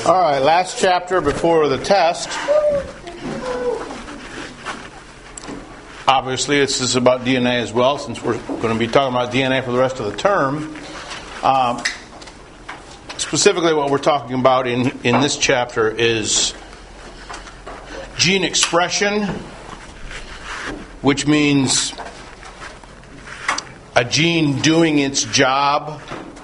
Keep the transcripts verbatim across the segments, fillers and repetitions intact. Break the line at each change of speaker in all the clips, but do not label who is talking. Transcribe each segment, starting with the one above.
All right, last chapter before the test. Obviously, this is about D N A as well, since we're going to be talking about D N A for the rest of the term. Um, specifically, what we're talking about in, in this chapter is gene expression, which means a gene doing its job.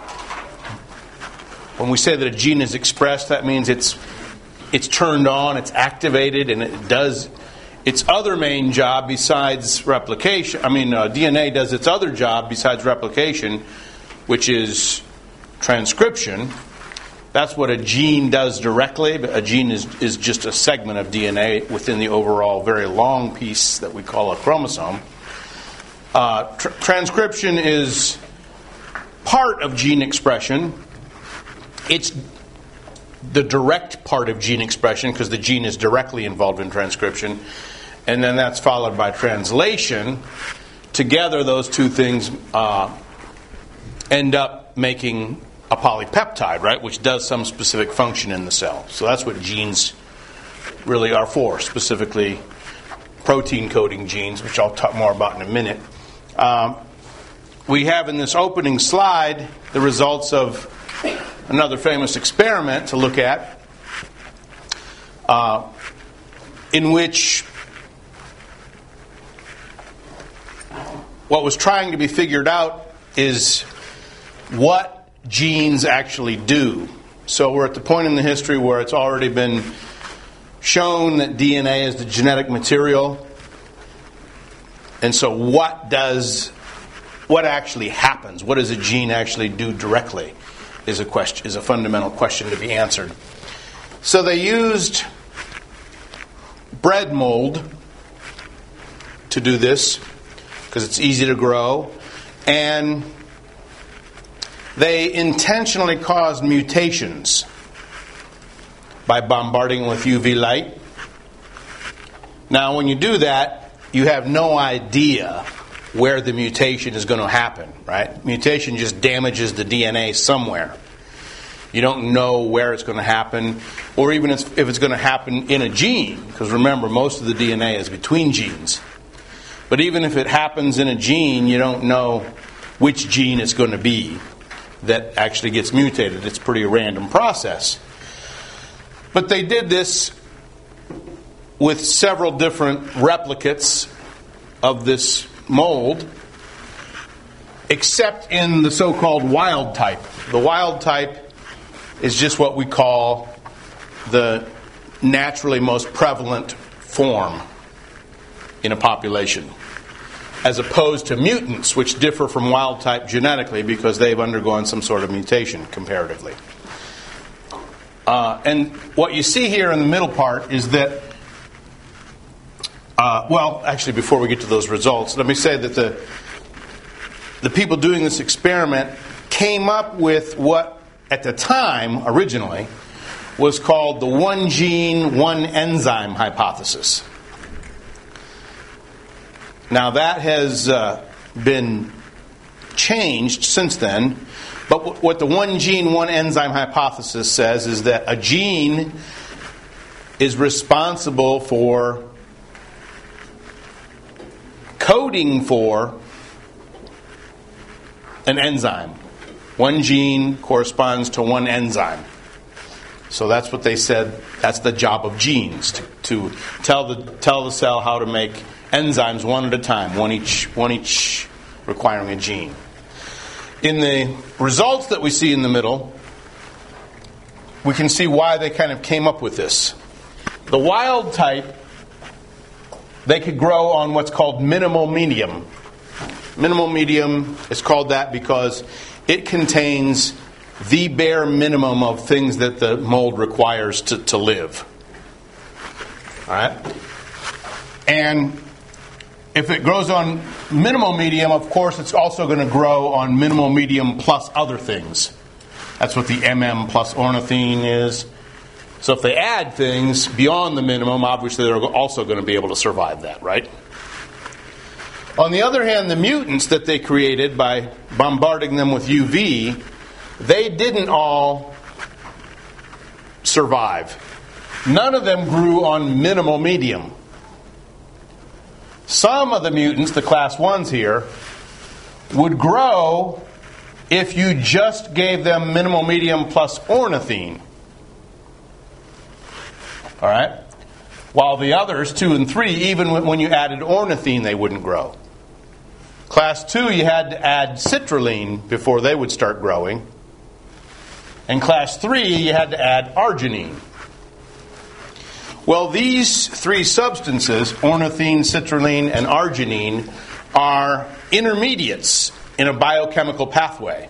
When we say that a gene is expressed, that means it's it's turned on, it's activated, and it does its other main job besides replication. I mean, uh, D N A does its other job besides replication, which is transcription. That's what a gene does directly. A gene is, is just a segment of D N A within the overall very long piece that we call a chromosome. Uh, tr- transcription is part of gene expression. It's the direct part of gene expression because the gene is directly involved in transcription. And then that's followed by translation. Together, those two things uh, end up making a polypeptide, right, which does some specific function in the cell. So that's what genes really are for, specifically protein coding genes, which I'll talk more about in a minute. Um, we have in this opening slide the results of another famous experiment to look at, uh, in which what was trying to be figured out is what genes actually do. So we're at the point in the history where it's already been shown that D N A is the genetic material. And so what does, what actually happens? What does a gene actually do directly? Is a question, is a fundamental question to be answered. So they used bread mold to do this because it's easy to grow, and they intentionally caused mutations by bombarding with U V light. Now, when you do that, you have no idea where the mutation is going to happen, right? Mutation just damages the D N A somewhere. You don't know where it's going to happen, or even if it's going to happen in a gene, because remember, most of the D N A is between genes. But even if it happens in a gene, you don't know which gene it's going to be that actually gets mutated. It's a pretty random process. But they did this with several different replicates of this mold, except in the so-called wild type. The wild type is just what we call the naturally most prevalent form in a population, as opposed to mutants, which differ from wild type genetically because they've undergone some sort of mutation comparatively. Uh, and what you see here in the middle part is that Uh, well, actually, before we get to those results, let me say that the the people doing this experiment came up with what, at the time, originally, was called the one gene, one enzyme hypothesis. Now, that has uh, been changed since then, but w- what the one gene, one enzyme hypothesis says is that a gene is responsible for coding for an enzyme. One gene corresponds to one enzyme. So that's what they said. That's the job of genes, to, to tell the tell the cell how to make enzymes one at a time, one each one each requiring a gene. In the results that we see in the middle, we can see why they kind of came up with this. The wild type, they could grow on what's called minimal medium. Minimal medium is called that because it contains the bare minimum of things that the mold requires to, to live. All right? And if it grows on minimal medium, of course, it's also going to grow on minimal medium plus other things. That's what the M M plus ornithine is. So if they add things beyond the minimum, obviously they're also going to be able to survive that, right? On the other hand, the mutants that they created by bombarding them with U V, they didn't all survive. None of them grew on minimal medium. Some of the mutants, the class ones here, would grow if you just gave them minimal medium plus ornithine. All right? While the others, two and three, even when you added ornithine, they wouldn't grow. Class two, you had to add citrulline before they would start growing. And class three, you had to add arginine. Well, these three substances, ornithine, citrulline, and arginine, are intermediates in a biochemical pathway.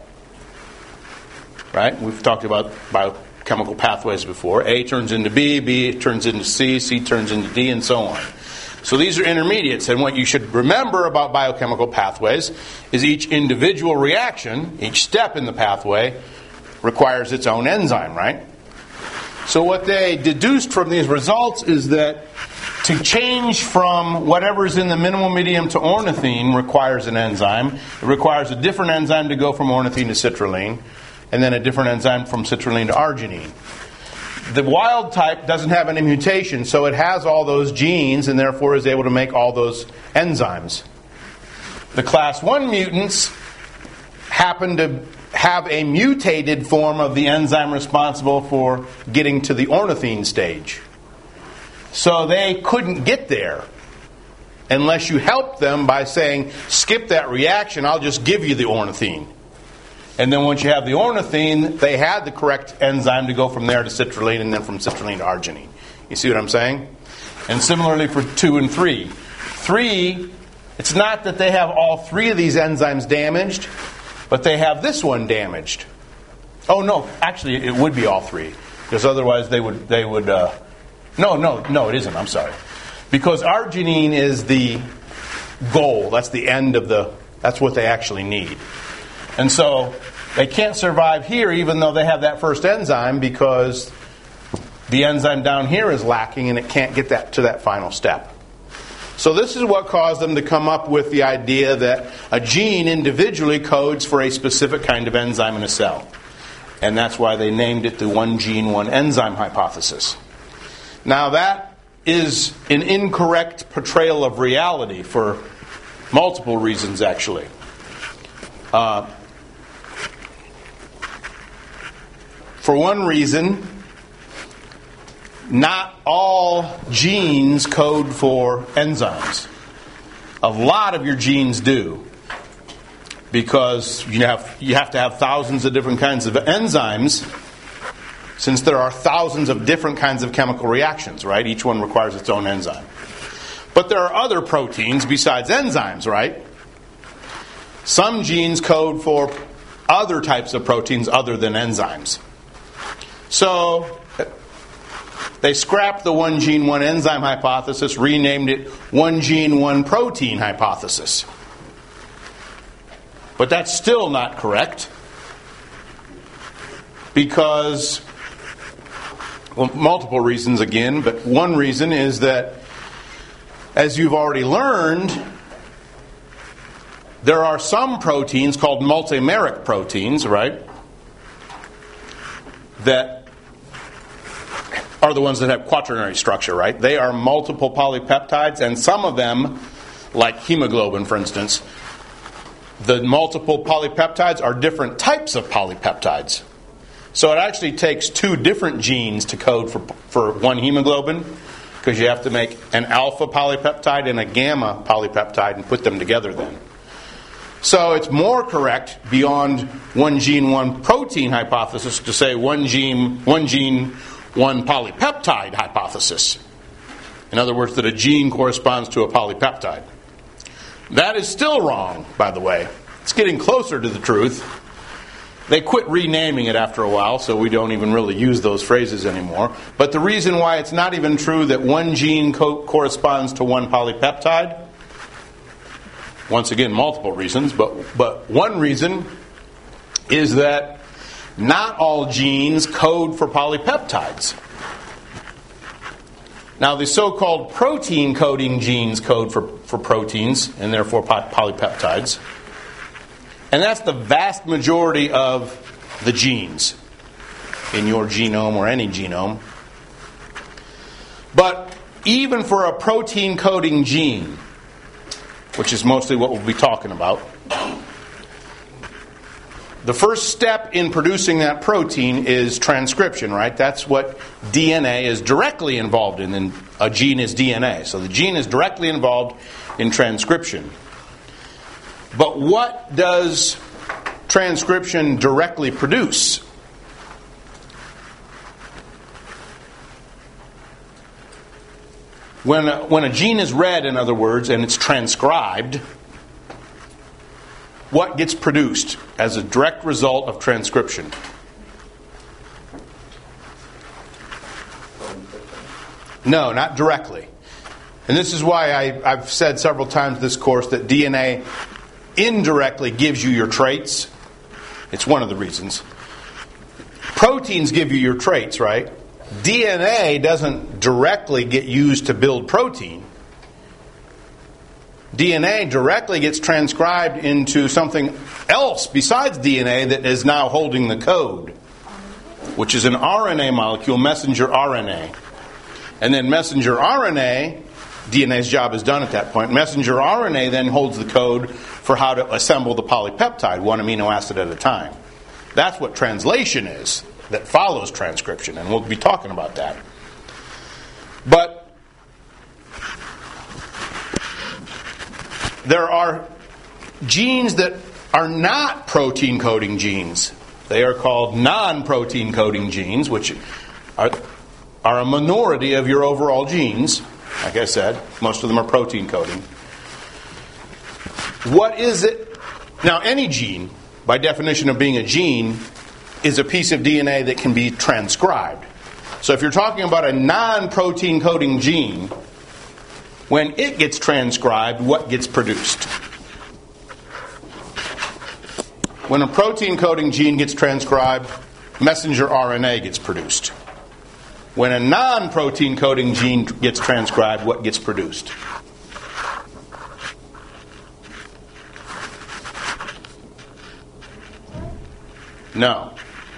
Right? We've talked about biochemical pathways before. A turns into B, B turns into C, C turns into D, and so on. So these are intermediates, and what you should remember about biochemical pathways is each individual reaction, each step in the pathway, requires its own enzyme, right? So what they deduced from these results is that to change from whatever's in the minimal medium to ornithine requires an enzyme. It requires a different enzyme to go from ornithine to citrulline, and then a different enzyme from citrulline to arginine. The wild type doesn't have any mutation, so it has all those genes and therefore is able to make all those enzymes. The class one mutants happen to have a mutated form of the enzyme responsible for getting to the ornithine stage. So they couldn't get there unless you helped them by saying, skip that reaction, I'll just give you the ornithine. And then once you have the ornithine, they had the correct enzyme to go from there to citrulline and then from citrulline to arginine. You see what I'm saying? And similarly for two and three. Three, it's not that they have all three of these enzymes damaged, but they have this one damaged. Oh no, actually it would be all three. Because otherwise they would, they would, uh, no, no, no it isn't, I'm sorry. Because arginine is the goal, that's the end of the, that's what they actually need. And so they can't survive here even though they have that first enzyme because the enzyme down here is lacking and it can't get that to that final step. So this is what caused them to come up with the idea that a gene individually codes for a specific kind of enzyme in a cell. And that's why they named it the one gene, one enzyme hypothesis. Now that is an incorrect portrayal of reality for multiple reasons actually. Uh, For one reason, not all genes code for enzymes. A lot of your genes do. Because you have, you have to have thousands of different kinds of enzymes, since there are thousands of different kinds of chemical reactions, right? Each one requires its own enzyme. But there are other proteins besides enzymes, right? Some genes code for other types of proteins other than enzymes. So they scrapped the one gene, one enzyme hypothesis, renamed it one gene, one protein hypothesis. But that's still not correct because, well, multiple reasons again, but one reason is that, as you've already learned, there are some proteins called multimeric proteins, right, that are the ones that have quaternary structure, right? They are multiple polypeptides, and some of them, like hemoglobin, for instance, the multiple polypeptides are different types of polypeptides. So it actually takes two different genes to code for, for one hemoglobin, because you have to make an alpha polypeptide and a gamma polypeptide and put them together then. So it's more correct beyond one gene, one protein hypothesis to say one gene, one gene, one polypeptide hypothesis. In other words, that a gene corresponds to a polypeptide. That is still wrong, by the way. It's getting closer to the truth. They quit renaming it after a while, so we don't even really use those phrases anymore. But the reason why it's not even true that one gene co- corresponds to one polypeptide, once again, multiple reasons, but, but one reason is that not all genes code for polypeptides. Now, the so-called protein coding genes code for, for proteins and therefore polypeptides. And that's the vast majority of the genes. in your genome or any genome. But even for a protein coding gene, which is mostly what we'll be talking about, the first step in producing that protein is transcription, right? That's what D N A is directly involved in, and a gene is D N A. So the gene is directly involved in transcription. But what does transcription directly produce? When a, when a gene is read, in other words, and it's transcribed, what gets produced as a direct result of transcription? No, not directly. And this is why I, I've said several times this course that D N A indirectly gives you your traits. It's one of the reasons. Proteins give you your traits, right? D N A doesn't directly get used to build protein. D N A directly gets transcribed into something else besides D N A that is now holding the code, which is an R N A molecule, messenger R N A. And then messenger R N A, D N A's job is done at that point. Messenger R N A then holds the code for how to assemble the polypeptide, one amino acid at a time. That's what translation is, that follows transcription, and we'll be talking about that. But there are genes that are not protein coding genes. They are called non-protein coding genes, which are, are a minority of your overall genes. Like I said, most of them are protein coding. What is it? Now, any gene, by definition of being a gene, is a piece of D N A that can be transcribed. So if you're talking about a non-protein coding gene, when it gets transcribed, what gets produced? When a protein coding gene gets transcribed, messenger R N A gets produced. When a non-protein coding gene gets transcribed, what gets produced? No.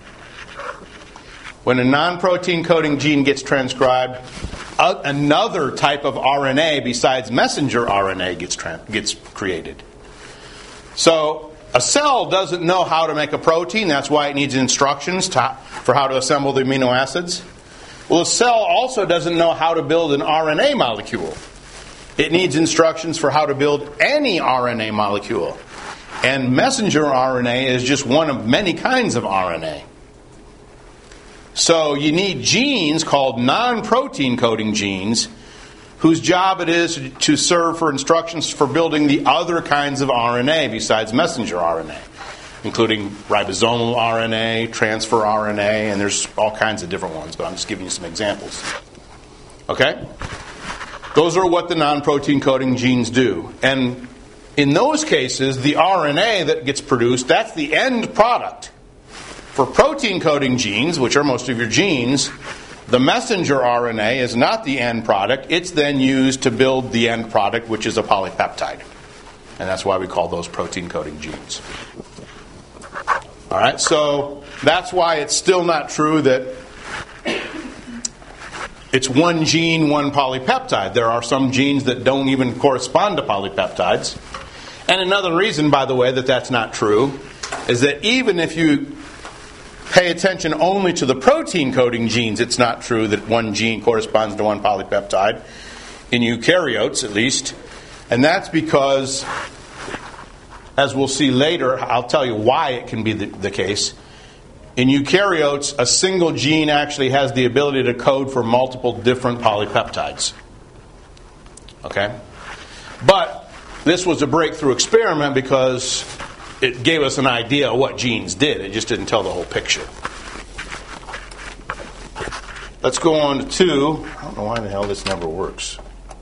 When a non-protein coding gene gets transcribed, uh, another type of R N A besides messenger R N A gets tra- gets created. So a cell doesn't know how to make a protein. That's why it needs instructions to, for how to assemble the amino acids. Well, a cell also doesn't know how to build an R N A molecule. It needs instructions for how to build any R N A molecule. And messenger R N A is just one of many kinds of R N A. So you need genes called non-protein coding genes whose job it is to serve for instructions for building the other kinds of R N A besides messenger R N A, including ribosomal R N A, transfer R N A, and there's all kinds of different ones, but I'm just giving you some examples. Okay? Those are what the non-protein coding genes do. And in those cases, the R N A that gets produced, that's the end product. For protein coding genes, which are most of your genes, the messenger R N A is not the end product. It's then used to build the end product, which is a polypeptide. And that's why we call those protein coding genes. All right, so that's why it's still not true that it's one gene, one polypeptide. There are some genes that don't even correspond to polypeptides. And another reason, by the way, that that's not true is that even if you pay attention only to the protein coding genes, it's not true that one gene corresponds to one polypeptide, in eukaryotes at least. And that's because, as we'll see later, I'll tell you why it can be the, the case. In eukaryotes, a single gene actually has the ability to code for multiple different polypeptides. Okay? But this was a breakthrough experiment because it gave us an idea of what genes did. It just didn't tell the whole picture. Let's go on to two. I don't know why the hell this never works.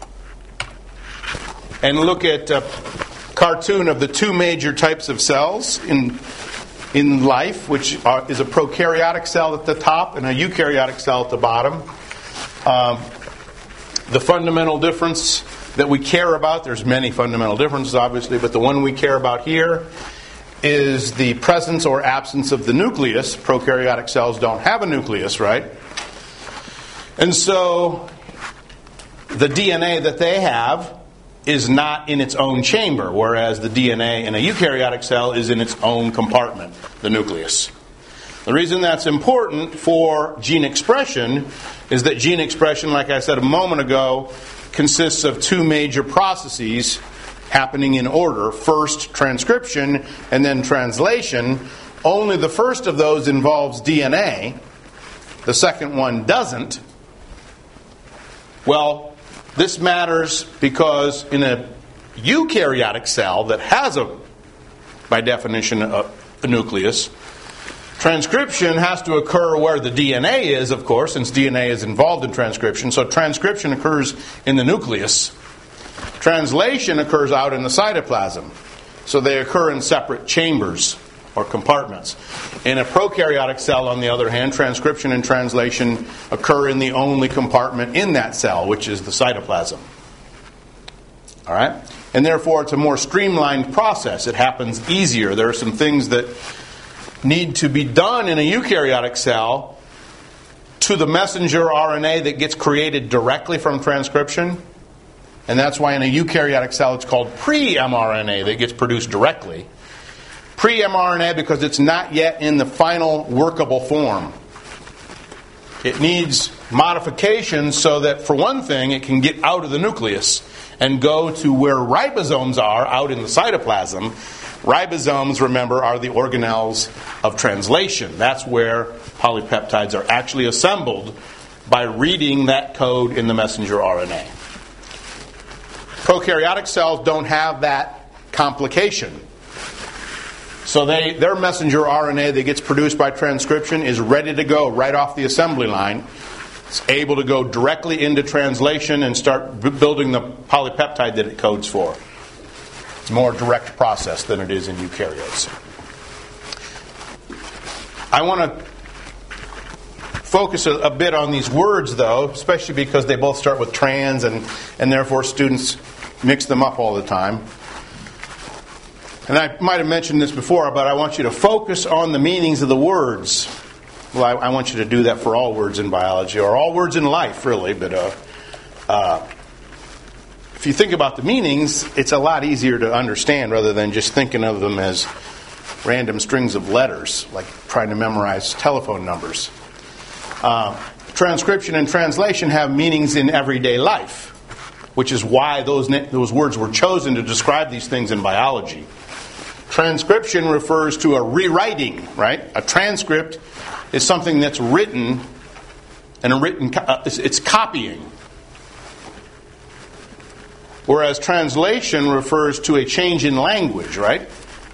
And look at a cartoon of the two major types of cells in in life, which are, is a prokaryotic cell at the top and a eukaryotic cell at the bottom. Um, the fundamental difference that we care about, there's many fundamental differences obviously, but the one we care about here is the presence or absence of the nucleus. Prokaryotic cells don't have a nucleus, right? And so the D N A that they have is not in its own chamber, whereas the D N A in a eukaryotic cell is in its own compartment, the nucleus. The reason that's important for gene expression is that gene expression, like I said a moment ago, consists of two major processes happening in order. First, transcription, and then translation. Only the first of those involves D N A. The second one doesn't. Well, this matters because in a eukaryotic cell that has a, by definition, a, a nucleus, transcription has to occur where the D N A is, of course, since D N A is involved in transcription. So transcription occurs in the nucleus. Translation occurs out in the cytoplasm. So they occur in separate chambers or compartments. In a prokaryotic cell, on the other hand, transcription and translation occur in the only compartment in that cell, which is the cytoplasm. All right? And therefore, it's a more streamlined process. It happens easier. There are some things that need to be done in a eukaryotic cell to the messenger R N A that gets created directly from transcription. And that's why in a eukaryotic cell it's called pre-mRNA that gets produced directly. Pre-mRNA because it's not yet in the final workable form. It needs modifications so that, for one thing, it can get out of the nucleus and go to where ribosomes are out in the cytoplasm. Ribosomes, remember, are the organelles of translation. That's where polypeptides are actually assembled by reading that code in the messenger R N A. Prokaryotic cells don't have that complication. So they, their messenger R N A that gets produced by transcription is ready to go right off the assembly line. It's able to go directly into translation and start b- building the polypeptide that it codes for. It's a more direct process than it is in eukaryotes. I want to focus a, a bit on these words, though, especially because they both start with trans, and, and therefore students mix them up all the time. And I might have mentioned this before, but I want you to focus on the meanings of the words. Well, I, I want you to do that for all words in biology, or all words in life, really. But uh, uh, if you think about the meanings, it's a lot easier to understand rather than just thinking of them as random strings of letters, like trying to memorize telephone numbers. Uh, transcription and translation have meanings in everyday life, which is why those those words were chosen to describe these things in biology. Transcription refers to a rewriting, right? A transcript is something that's written, and a written uh, it's, it's copying. Whereas translation refers to a change in language, right?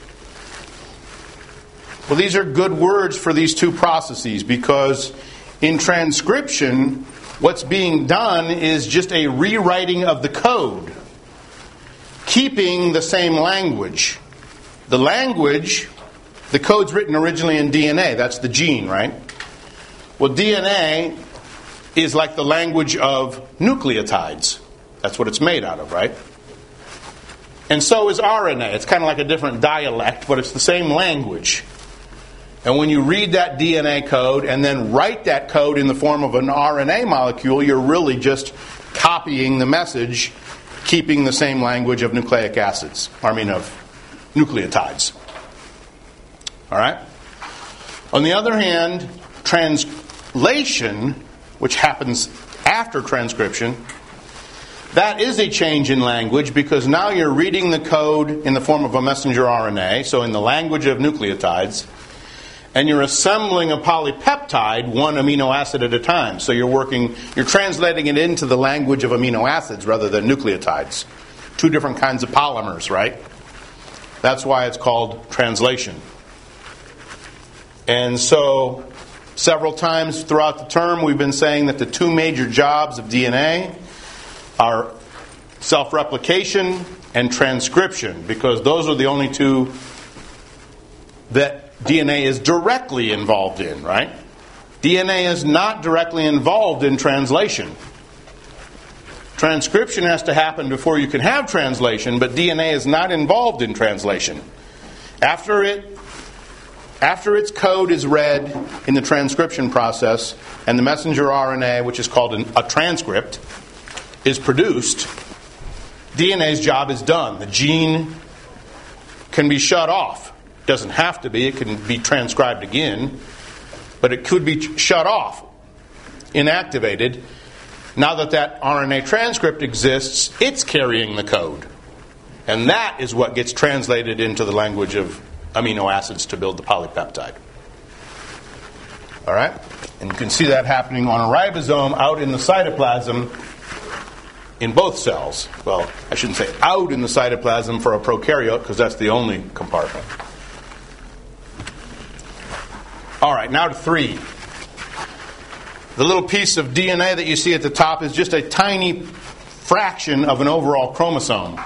Well, these are good words for these two processes because in transcription, what's being done is just a rewriting of the code, keeping the same language. The language, the code's written originally in D N A. That's the gene, right? Well, D N A is like the language of nucleotides. That's what it's made out of, right? And so is R N A. It's kind of like a different dialect, but it's the same language. And when you read that D N A code and then write that code in the form of an R N A molecule, you're really just copying the message, keeping the same language of nucleic acids. I mean, of nucleotides. All right? On the other hand, translation, which happens after transcription, that is a change in language because now you're reading the code in the form of a messenger R N A, so in the language of nucleotides, and you're assembling a polypeptide one amino acid at a time. So you're working, you're translating it into the language of amino acids rather than nucleotides. Two different kinds of polymers, right? That's why it's called translation. And so, several times throughout the term, we've been saying that the two major jobs of D N A are self-replication and transcription, because those are the only two that D N A is directly involved in, right? D N A is not directly involved in translation. Transcription has to happen before you can have translation, but D N A is not involved in translation. After it, after its code is read in the transcription process and the messenger R N A, which is called an, a transcript, is produced, D N A's job is done. The gene can be shut off. Doesn't have to be. It can be transcribed again. But it could be shut off, inactivated. Now that that R N A transcript exists, it's carrying the code. And that is what gets translated into the language of amino acids to build the polypeptide. All right? And you can see that happening on a ribosome out in the cytoplasm in both cells. Well, I shouldn't say out in the cytoplasm for a prokaryote, because that's the only compartment. All right, now to three. The little piece of D N A that you see at the top is just a tiny fraction of an overall chromosome.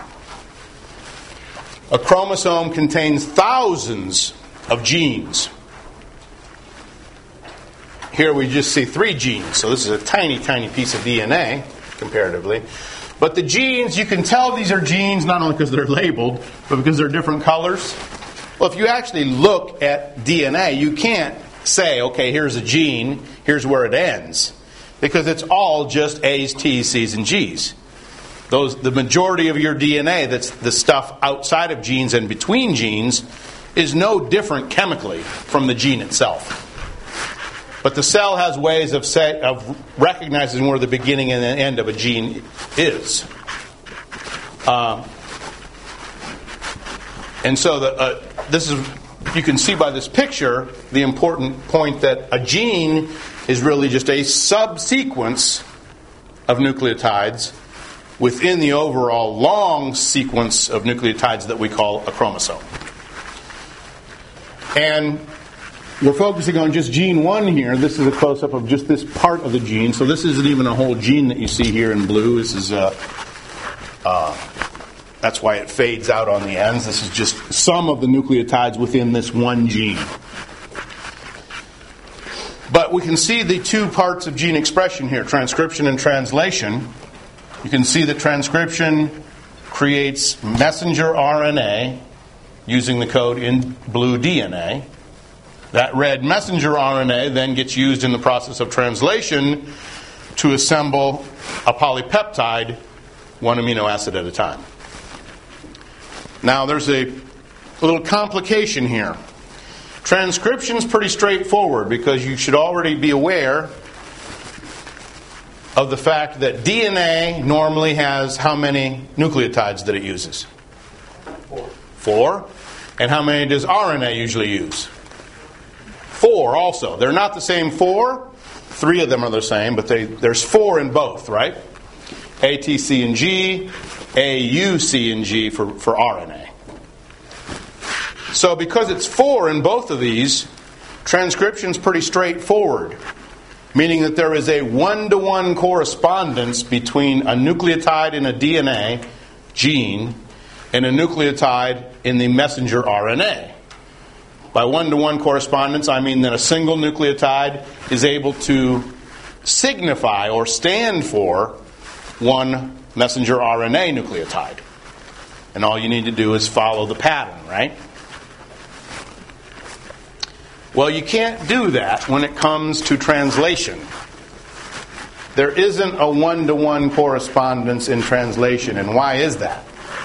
A chromosome contains thousands of genes. Here we just see three genes, so this is a tiny, tiny piece of D N A, comparatively. But the genes, you can tell these are genes not only because they're labeled, but because they're different colors. Well, if you actually look at D N A, you can't say, okay, here's a gene, here's where it ends. Because it's all just A's, T's, C's, and G's. Those, the majority of your D N A, that's the stuff outside of genes and between genes, is no different chemically from the gene itself. But the cell has ways of, say, of recognizing where the beginning and the end of a gene is. Um, and so the, uh, this is, you can see by this picture the important point that a gene is really just a subsequence of nucleotides within the overall long sequence of nucleotides that we call a chromosome. And we're focusing on just gene one here. This is a close-up of just this part of the gene. So this isn't even a whole gene that you see here in blue. This is a, uh, that's why it fades out on the ends. This is just some of the nucleotides within this one gene. But we can see the two parts of gene expression here, transcription and translation. You can see that transcription creates messenger R N A using the code in blue D N A. That red messenger R N A then gets used in the process of translation to assemble a polypeptide, one amino acid at a time. Now there's a little complication here. Transcription is pretty straightforward because you should already be aware of the fact that D N A normally has how many nucleotides that it uses? Four. Four. And how many does R N A usually use? Four also. They're not the same four. Three of them are the same, but they, there's four in both, right? A, T, C, and G. A, U, C, and G for, for R N A. So because it's four in both of these, transcription's pretty straightforward. Meaning that there is a one-to-one correspondence between a nucleotide in a D N A gene and a nucleotide in the messenger R N A. By one-to-one correspondence, I mean that a single nucleotide is able to signify or stand for one messenger R N A nucleotide. And all you need to do is follow the pattern, right? Well, you can't do that when it comes to translation. There isn't a one-to-one correspondence in translation, and why is that?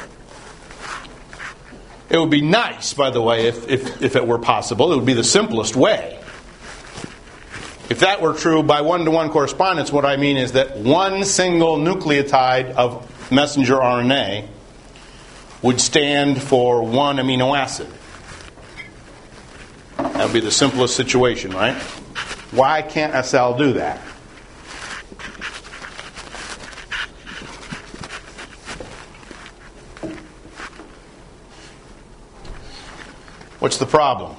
It would be nice, by the way, if, if, if it were possible. It would be the simplest way. If that were true, by one-to-one correspondence, what I mean is that one single nucleotide of messenger R N A would stand for one amino acid. That would be the simplest situation, right? Why can't a cell do that? What's the problem?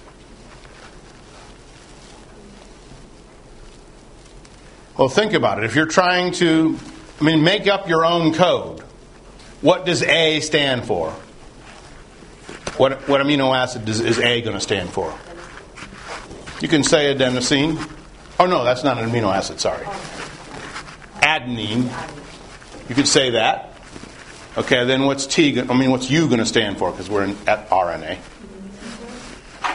Well, think about it. If you're trying to, I mean, make up your own code, what does A stand for? What, what amino acid does, is A going to stand for? You can say adenosine. Oh, no, that's not an amino acid, sorry. Adenine. You could say that. Okay, then what's T, I mean, what's U going to stand for? Because we're in, at R N A.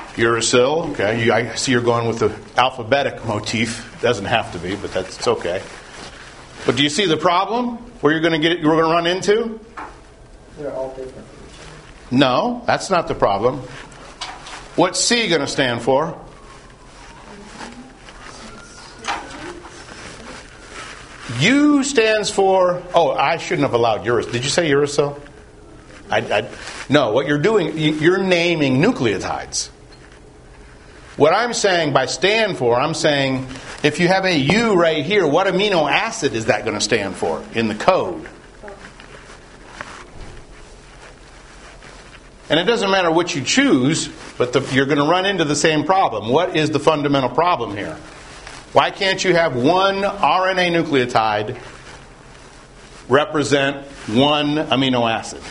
Uracil. Okay, you, I see you're going with the alphabetic motif. Doesn't have to be, but that's it's okay. But do you see the problem where you're going to get you're going to run into?
They're all different.
No, that's not the problem. What's C going to stand for? U stands for, oh, I shouldn't have allowed Uracil. Did you say Uracil? I, I, no, what you're doing, you're naming nucleotides. What I'm saying by stand for, I'm saying if you have a U right here, what amino acid is that going to stand for in the code? And it doesn't matter what you choose, but the, you're going to run into the same problem. What is the fundamental problem here? Why can't you have one R N A nucleotide represent one amino acid?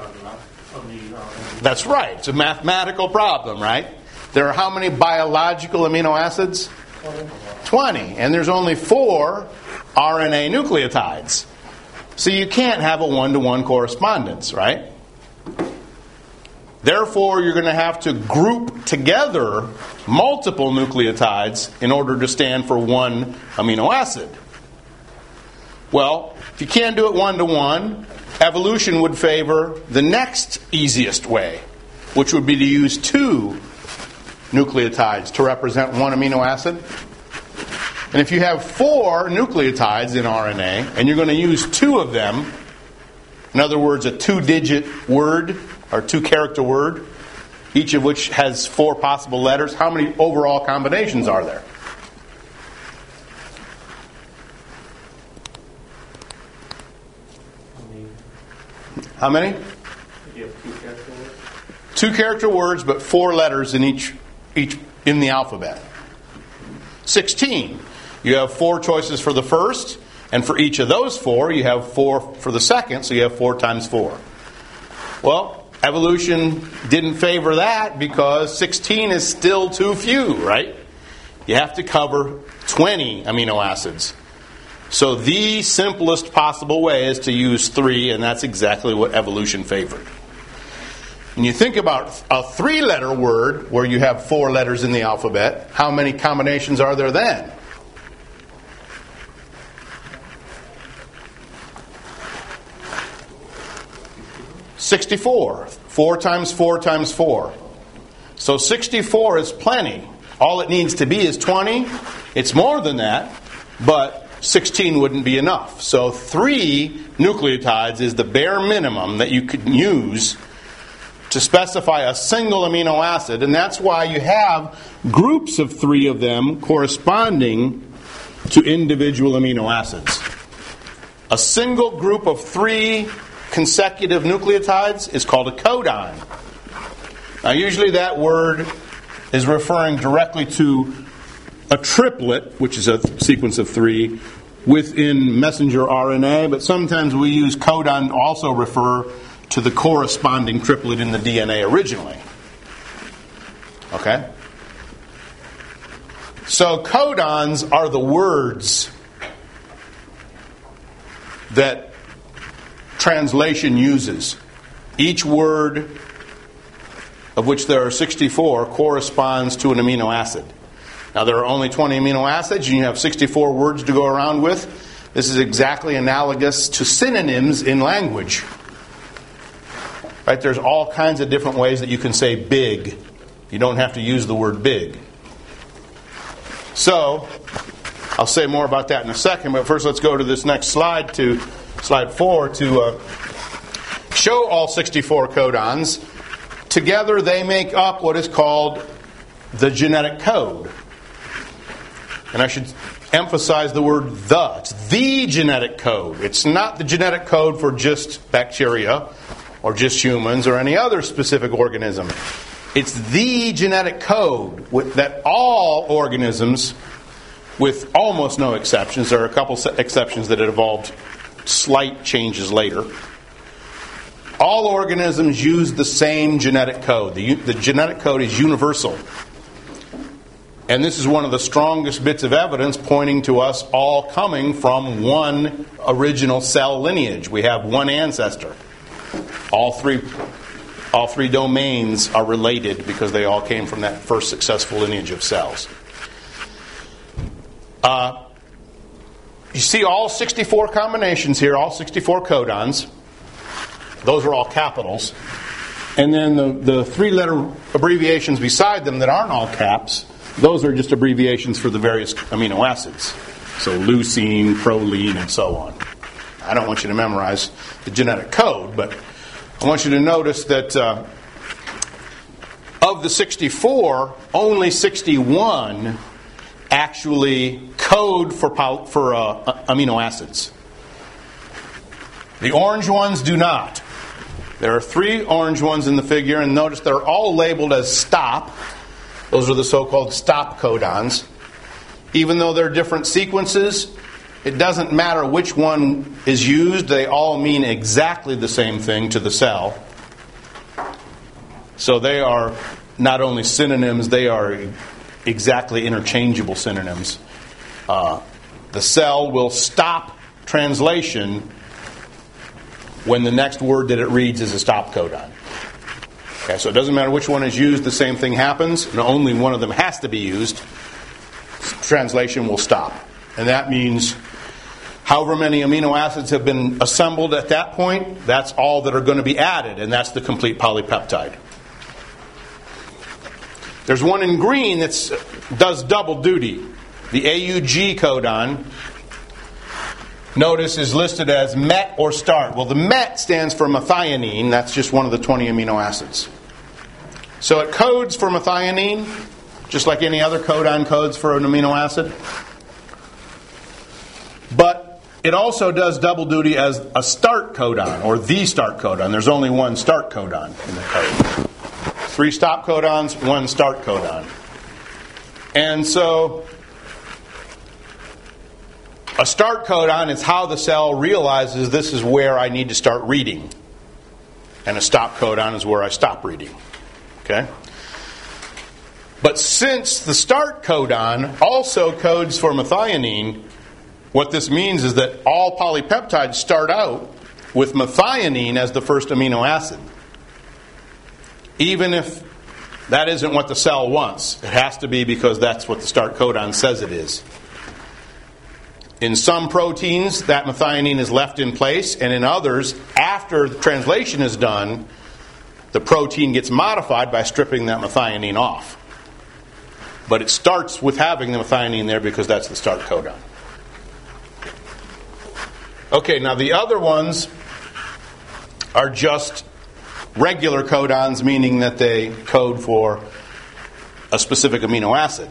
That's right. It's a mathematical problem, right? There are how many biological amino acids? twenty. And there's only four R N A nucleotides. So you can't have a one-to-one correspondence, right? Therefore, you're going to have to group together multiple nucleotides in order to stand for one amino acid. Well, if you can't do it one-to-one, evolution would favor the next easiest way, which would be to use two nucleotides to represent one amino acid. And if you have four nucleotides in R N A, and you're going to use two of them, in other words, a two-digit word, or two-character word, each of which has four possible letters. How many overall combinations are there? How many?
You have two character words.
Two character words, but four letters in each each in the alphabet. Sixteen. You have four choices for the first, and for each of those four, you have four for the second, so you have four times four. Well, evolution didn't favor that because sixteen is still too few, right? You have to cover twenty amino acids. So the simplest possible way is to use three, and that's exactly what evolution favored. When you think about a three-letter word where you have four letters in the alphabet, how many combinations are there then? sixty-four. Four times four times four. So sixty-four is plenty. All it needs to be is twenty. It's more than that, but sixteen wouldn't be enough. So three nucleotides is the bare minimum that you could use to specify a single amino acid, and that's why you have groups of three of them corresponding to individual amino acids. A single group of three consecutive nucleotides is called a codon. Now, usually that word is referring directly to a triplet, which is a sequence of three, within messenger R N A, but sometimes we use codon to also refer to the corresponding triplet in the D N A originally. Okay? So codons are the words that translation uses. Each word, of which there are sixty-four, corresponds to an amino acid. Now, there are only twenty amino acids, and you have sixty-four words to go around with. This is exactly analogous to synonyms in language. Right? There's all kinds of different ways that you can say big. You don't have to use the word big. So, I'll say more about that in a second, but first let's go to this next slide, to slide four, to uh, show all sixty-four codons. Together they make up what is called the genetic code. And I should emphasize the word the. It's the genetic code. It's not the genetic code for just bacteria or just humans or any other specific organism. It's the genetic code with, that all organisms, with almost no exceptions, there are a couple exceptions that have evolved slight changes later, all organisms use the same genetic code. The, the genetic code is universal. And this is one of the strongest bits of evidence pointing to us all coming from one original cell lineage. We have one ancestor. All three All three domains are related because they all came from that first successful lineage of cells. Uh, you see all sixty-four combinations here, all sixty-four codons. Those are all capitals. And then the, the three-letter abbreviations beside them that aren't all caps, those are just abbreviations for the various amino acids. So leucine, proline, and so on. I don't want you to memorize the genetic code, but I want you to notice that uh, of the sixty-four, only sixty-one actually code for, poly, for uh, amino acids. The orange ones do not. There are three orange ones in the figure, and notice they're all labeled as stop. Those are the so-called stop codons. Even though they're different sequences, it doesn't matter which one is used. They all mean exactly the same thing to the cell. So they are not only synonyms, they are exactly interchangeable synonyms. Uh, the cell will stop translation when the next word that it reads is a stop codon. Okay, so it doesn't matter which one is used, the same thing happens, and only one of them has to be used. Translation will stop. And that means however many amino acids have been assembled at that point, that's all that are going to be added, and that's the complete polypeptide. There's one in green that does double duty. The A U G codon, notice, is listed as met or start. Well, the met stands for methionine. That's just one of the twenty amino acids. So it codes for methionine, just like any other codon codes for an amino acid. But it also does double duty as a start codon, or the start codon. There's only one start codon in the code. Three stop codons, one start codon. And so a start codon is how the cell realizes this is where I need to start reading. And a stop codon is where I stop reading. Okay? But since the start codon also codes for methionine, what this means is that all polypeptides start out with methionine as the first amino acid. Even if that isn't what the cell wants. It has to be because that's what the start codon says it is. In some proteins, that methionine is left in place, and in others, after the translation is done, the protein gets modified by stripping that methionine off. But it starts with having the methionine there because that's the start codon. Okay, now the other ones are just regular codons, meaning that they code for a specific amino acid.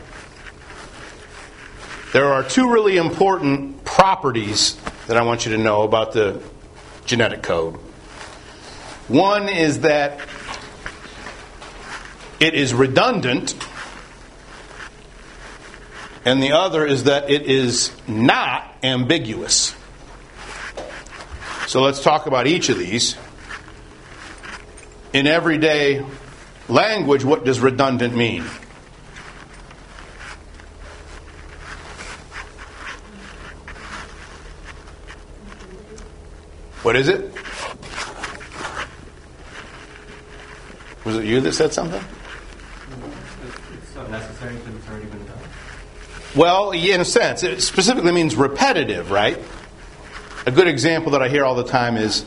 There are two really important properties that I want you to know about the genetic code. One is that it is redundant, and the other is that it is not ambiguous. So let's talk about each of these. In everyday language, what does redundant mean? What is it? Was it you that said something?
It's not necessary because it's already been done.
Well, in a sense. It specifically means repetitive, right? A good example that I hear all the time is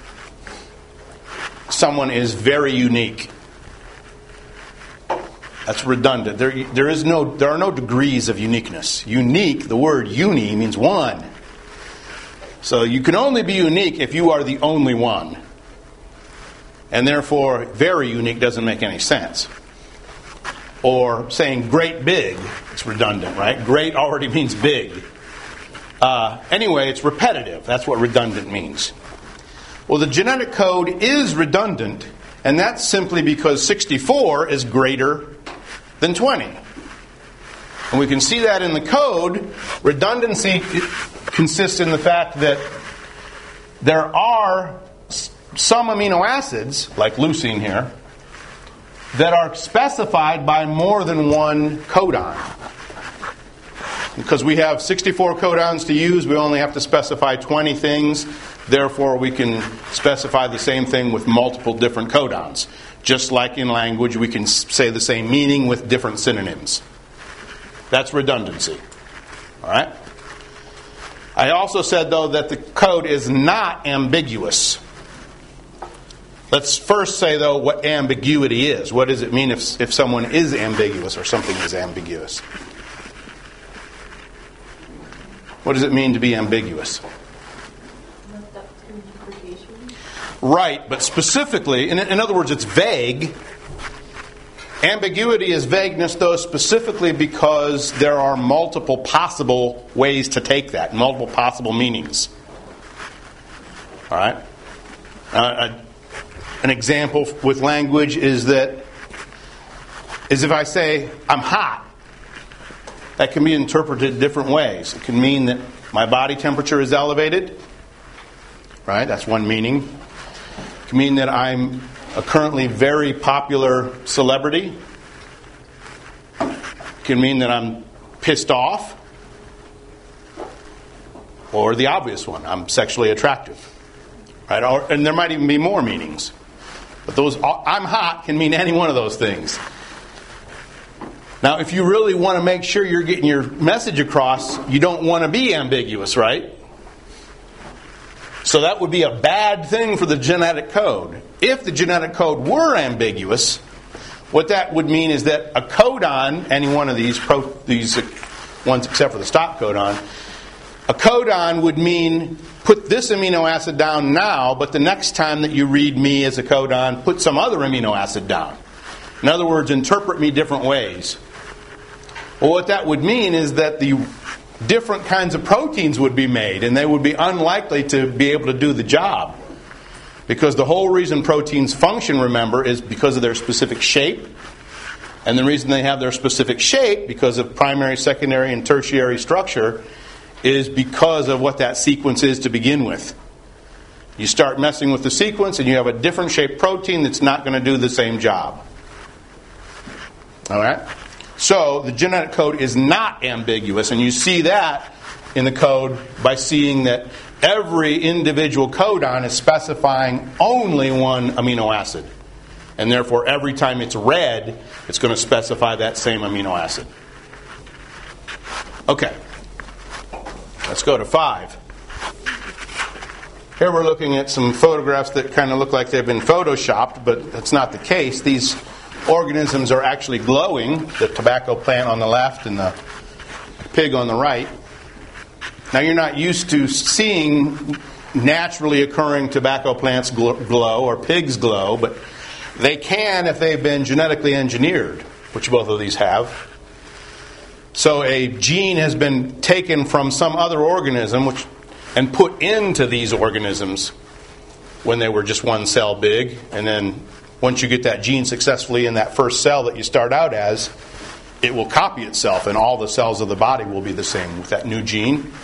someone is very unique. That's redundant. There, there is no, there are no degrees of uniqueness. Unique, the word uni means one. So you can only be unique if you are the only one. And therefore, very unique doesn't make any sense. Or saying great big, it's redundant, right? Great already means big. Uh, anyway, it's repetitive. That's what redundant means. Well, the genetic code is redundant, and that's simply because sixty-four is greater than twenty. And we can see that in the code. Redundancy consists in the fact that there are some amino acids, like leucine here, that are specified by more than one codon. Because we have sixty-four codons to use, we only have to specify twenty things. Therefore, we can specify the same thing with multiple different codons. Just like in language, we can say the same meaning with different synonyms. That's redundancy. All right? I also said, though, that the code is not ambiguous. Let's first say, though, what ambiguity is. What does it mean if, if someone is ambiguous or something is ambiguous? What does it mean to be ambiguous? Right, but specifically, in, in other words, it's vague. Ambiguity is vagueness, though, specifically because there are multiple possible ways to take that, multiple possible meanings. All right? Uh, an example with language is that, is if I say, I'm hot, that can be interpreted different ways. It can mean that my body temperature is elevated. Right? That's one meaning. It can mean that I'm a currently very popular celebrity. It can mean that I'm pissed off. Or the obvious one, I'm sexually attractive. Right? Or, and there might even be more meanings. But those, I'm hot can mean any one of those things. Now, if you really want to make sure you're getting your message across, you don't want to be ambiguous, right? So that would be a bad thing for the genetic code. If the genetic code were ambiguous, what that would mean is that a codon, any one of these, pro, these ones except for the stop codon, a codon would mean put this amino acid down now, but the next time that you read me as a codon, put some other amino acid down. In other words, interpret me different ways. Well, what that would mean is that the different kinds of proteins would be made, and they would be unlikely to be able to do the job. Because the whole reason proteins function, remember, is because of their specific shape. And the reason they have their specific shape, because of primary, secondary, and tertiary structure, is because of what that sequence is to begin with. You start messing with the sequence, and you have a different shaped protein that's not going to do the same job. All right? So the genetic code is not ambiguous, and you see that in the code by seeing that every individual codon is specifying only one amino acid. And therefore, every time it's read, it's going to specify that same amino acid. Okay. Let's go to five. Here we're looking at some photographs that kind of look like they've been photoshopped, but that's not the case. These organisms are actually glowing, the tobacco plant on the left and the pig on the right. Now, you're not used to seeing naturally occurring tobacco plants glow or pigs glow, but they can if they've been genetically engineered, which both of these have. So a gene has been taken from some other organism which, and put into these organisms when they were just one cell big, and then once you get that gene successfully in that first cell that you start out as, it will copy itself, and all the cells of the body will be the same with that new gene.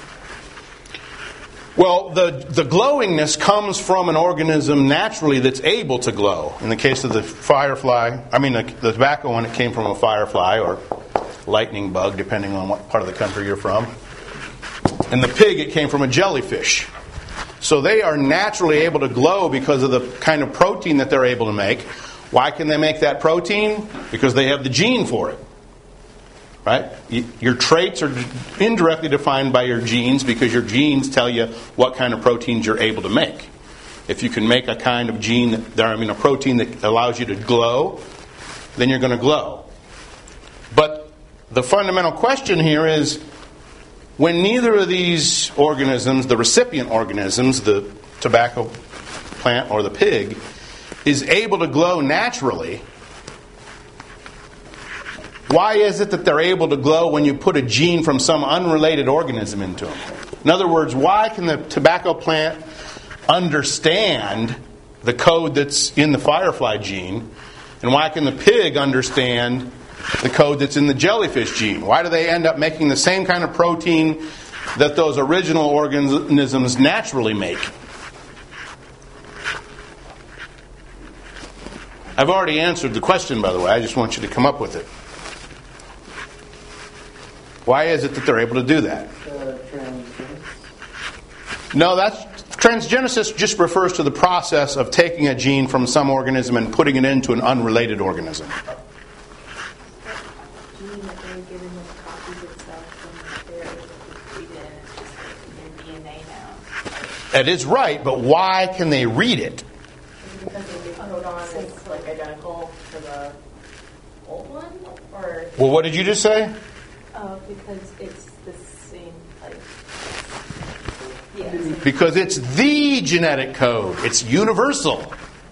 Well, the, the glowingness comes from an organism naturally that's able to glow. In the case of the firefly, I mean the, the tobacco one, it came from a firefly or lightning bug, depending on what part of the country you're from. And the pig, it came from a jellyfish. So they are naturally able to glow because of the kind of protein that they're able to make. Why can they make that protein? Because they have the gene for it. Right? Your traits are indirectly defined by your genes because your genes tell you what kind of proteins you're able to make. If you can make a kind of gene, that, I mean a protein that allows you to glow, then you're going to glow. But the fundamental question here is, when neither of these organisms, the recipient organisms, the tobacco plant or the pig, is able to glow naturally, why is it that they're able to glow when you put a gene from some unrelated organism into them? In other words, why can the tobacco plant understand the code that's in the firefly gene, and why can the pig understand the code that's in the jellyfish gene? Why do they end up making the same kind of protein that those original organisms naturally make? I've already answered the question, by the way. I just want you to come up with it. Why is it that they're able to do that?
Uh, transcripts.
No, that's Transgenesis just refers to the process of taking a gene from some organism and putting it into an unrelated organism.
Gene that they're given with copies itself from they're able to read it and it's just like in their D N A now.
That is right, but why can they read it?
Because the codon is like identical to the old one, or
Well, what did you just say?
uh, because it's the same like yeah. same-
Because it's the genetic code. It's universal.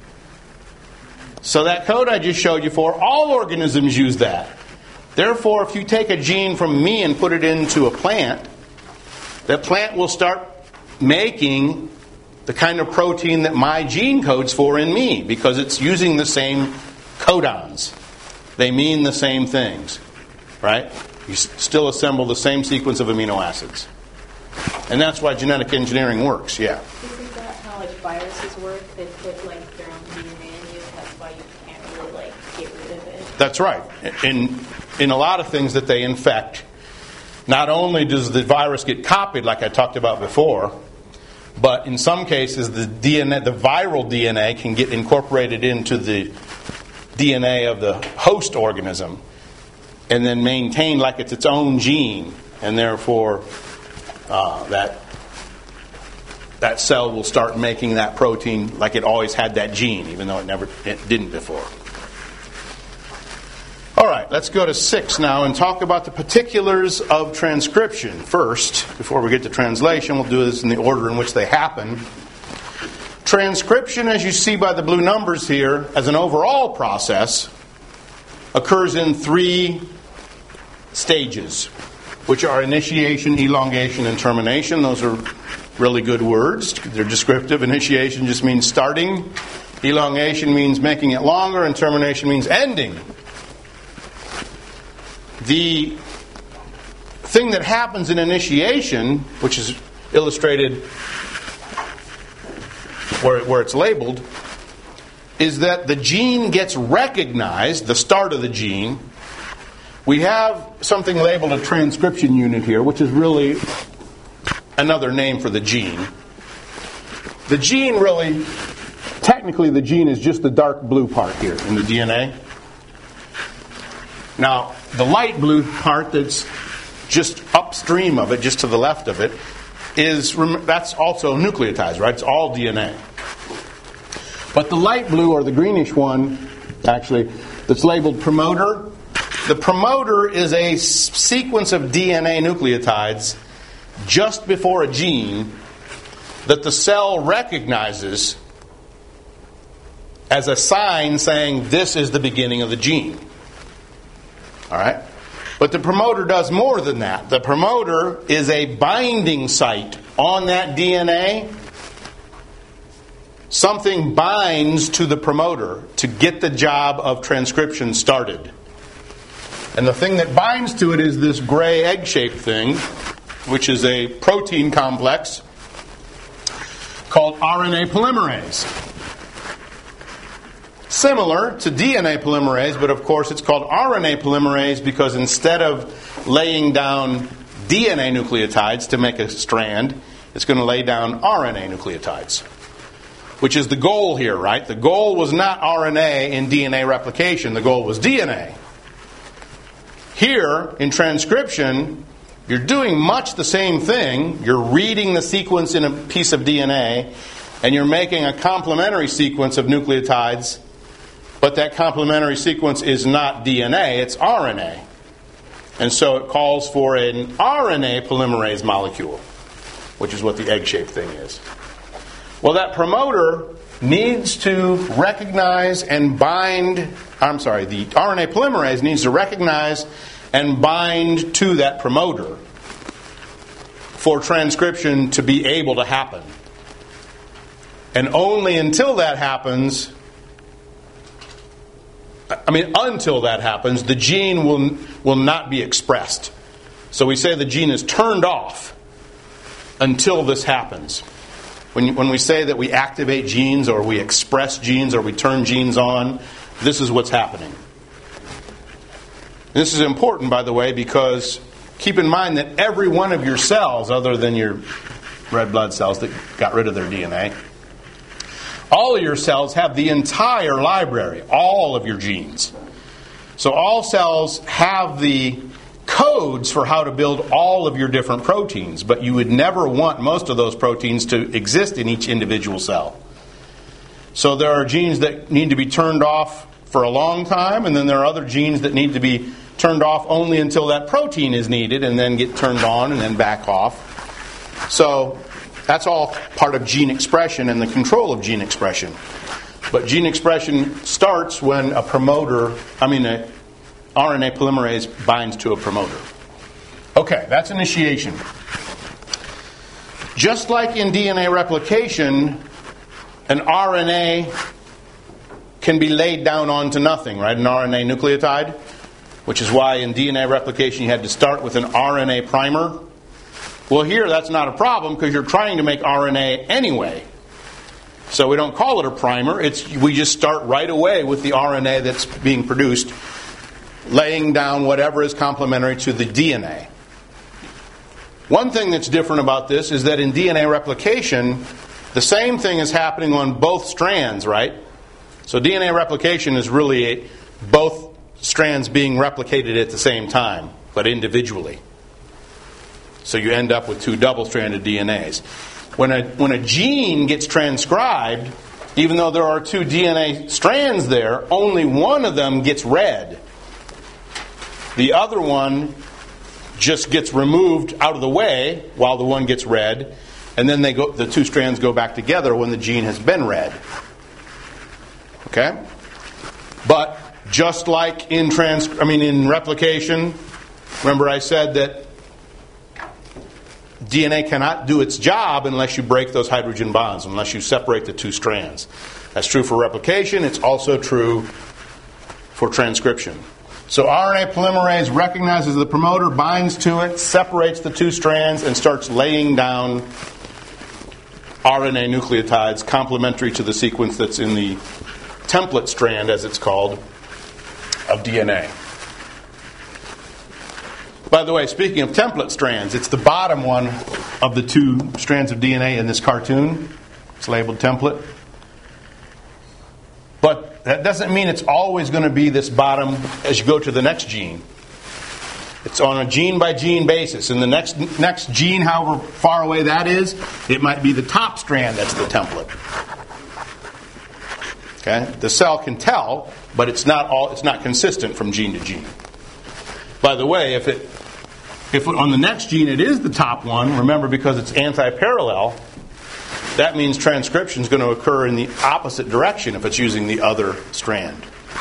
So that code I just showed you for, all organisms use that. Therefore, if you take a gene from me and put it into a plant, that plant will start making the kind of protein that my gene codes for in me, because it's using the same codons. They mean the same things, right? You s- still assemble the same sequence of amino acids. And that's why genetic engineering works, yeah.
Isn't that how like viruses work? They put like their own D N A in you. That's why you can't really like get rid of it.
That's right. In, in a lot of things that they infect, not only does the virus get copied, like I talked about before, but in some cases the D N A, the viral D N A can get incorporated into the D N A of the host organism and then maintained like it's its own gene, and therefore uh, that that cell will start making that protein like it always had that gene, even though it never it didn't before. All right, let's go to six now and talk about the particulars of transcription. First, before we get to translation, we'll do this in the order in which they happen. Transcription, as you see by the blue numbers here, as an overall process, occurs in three stages, which are initiation, elongation, and termination. Those are really good words. They're descriptive. Initiation just means starting. Elongation means making it longer, and termination means ending. The thing that happens in initiation, which is illustrated where, where it's labeled, is that the gene gets recognized, the start of the gene. We have something labeled a transcription unit here, which is really another name for the gene. The gene really, technically the gene is just the dark blue part here in the D N A. Now, the light blue part that's just upstream of it, just to the left of it, is that's also nucleotides, right? It's all D N A. But the light blue, or the greenish one, actually, that's labeled promoter, the promoter is a s- sequence of D N A nucleotides just before a gene that the cell recognizes as a sign saying this is the beginning of the gene. All right? But the promoter does more than that. The promoter is a binding site on that D N A. Something binds to the promoter to get the job of transcription started. And the thing that binds to it is this gray egg-shaped thing, which is a protein complex called R N A polymerase. Similar to D N A polymerase, but of course it's called R N A polymerase because instead of laying down D N A nucleotides to make a strand, it's going to lay down R N A nucleotides, which is the goal here, right? The goal was not R N A in D N A replication. The goal was D N A. Here, in transcription, you're doing much the same thing. You're reading the sequence in a piece of D N A, and you're making a complementary sequence of nucleotides, but that complementary sequence is not D N A, it's R N A. And so it calls for an R N A polymerase molecule, which is what the egg-shaped thing is. Well, that promoter needs to recognize and bind, I'm sorry, the R N A polymerase needs to recognize and bind to that promoter for transcription to be able to happen. And only until that happens, I mean, until that happens, the gene will, will not be expressed. So we say the gene is turned off until this happens. When, when we say that we activate genes or we express genes or we turn genes on, this is what's happening. This is important, by the way, because keep in mind that every one of your cells, other than your red blood cells that got rid of their D N A. All of your cells have the entire library, all of your genes. So all cells have the codes for how to build all of your different proteins, but you would never want most of those proteins to exist in each individual cell. So there are genes that need to be turned off for a long time, and then there are other genes that need to be turned off only until that protein is needed, and then get turned on and then back off. So that's all part of gene expression and the control of gene expression. But gene expression starts when a promoter, I mean, a R N A polymerase binds to a promoter. Okay, that's initiation. Just like in D N A replication, an R N A can be laid down onto nothing, right? An R N A nucleotide, which is why in D N A replication you had to start with an R N A primer. Well, here that's not a problem because you're trying to make R N A anyway. So we don't call it a primer. It's we just start right away with the R N A that's being produced, laying down whatever is complementary to the D N A. One thing that's different about this is that in D N A replication, the same thing is happening on both strands, right? So D N A replication is really a, both strands being replicated at the same time, but individually. So you end up with two double-stranded D N As. When a, when a gene gets transcribed, even though there are two D N A strands there, only one of them gets read. The other one just gets removed out of the way while the one gets read, and then they go, the two strands go back together when the gene has been read. Okay? But just like in trans, I mean in replication, remember I said that D N A cannot do its job unless you break those hydrogen bonds, unless you separate the two strands. That's true for replication. It's also true for transcription. So R N A polymerase recognizes the promoter, binds to it, separates the two strands, and starts laying down R N A nucleotides complementary to the sequence that's in the template strand, as it's called, of D N A. By the way, speaking of template strands, it's the bottom one of the two strands of D N A in this cartoon. It's labeled template. But that doesn't mean it's always going to be this bottom as you go to the next gene. It's on a gene-by-gene basis. And the next next gene, however far away that is, it might be the top strand that's the template. Okay? The cell can tell, but it's not all it's not consistent from gene to gene. By the way, if it if on the next gene it is the top one, remember because it's anti-parallel, that means transcription is going to occur in the opposite direction if it's using the other strand.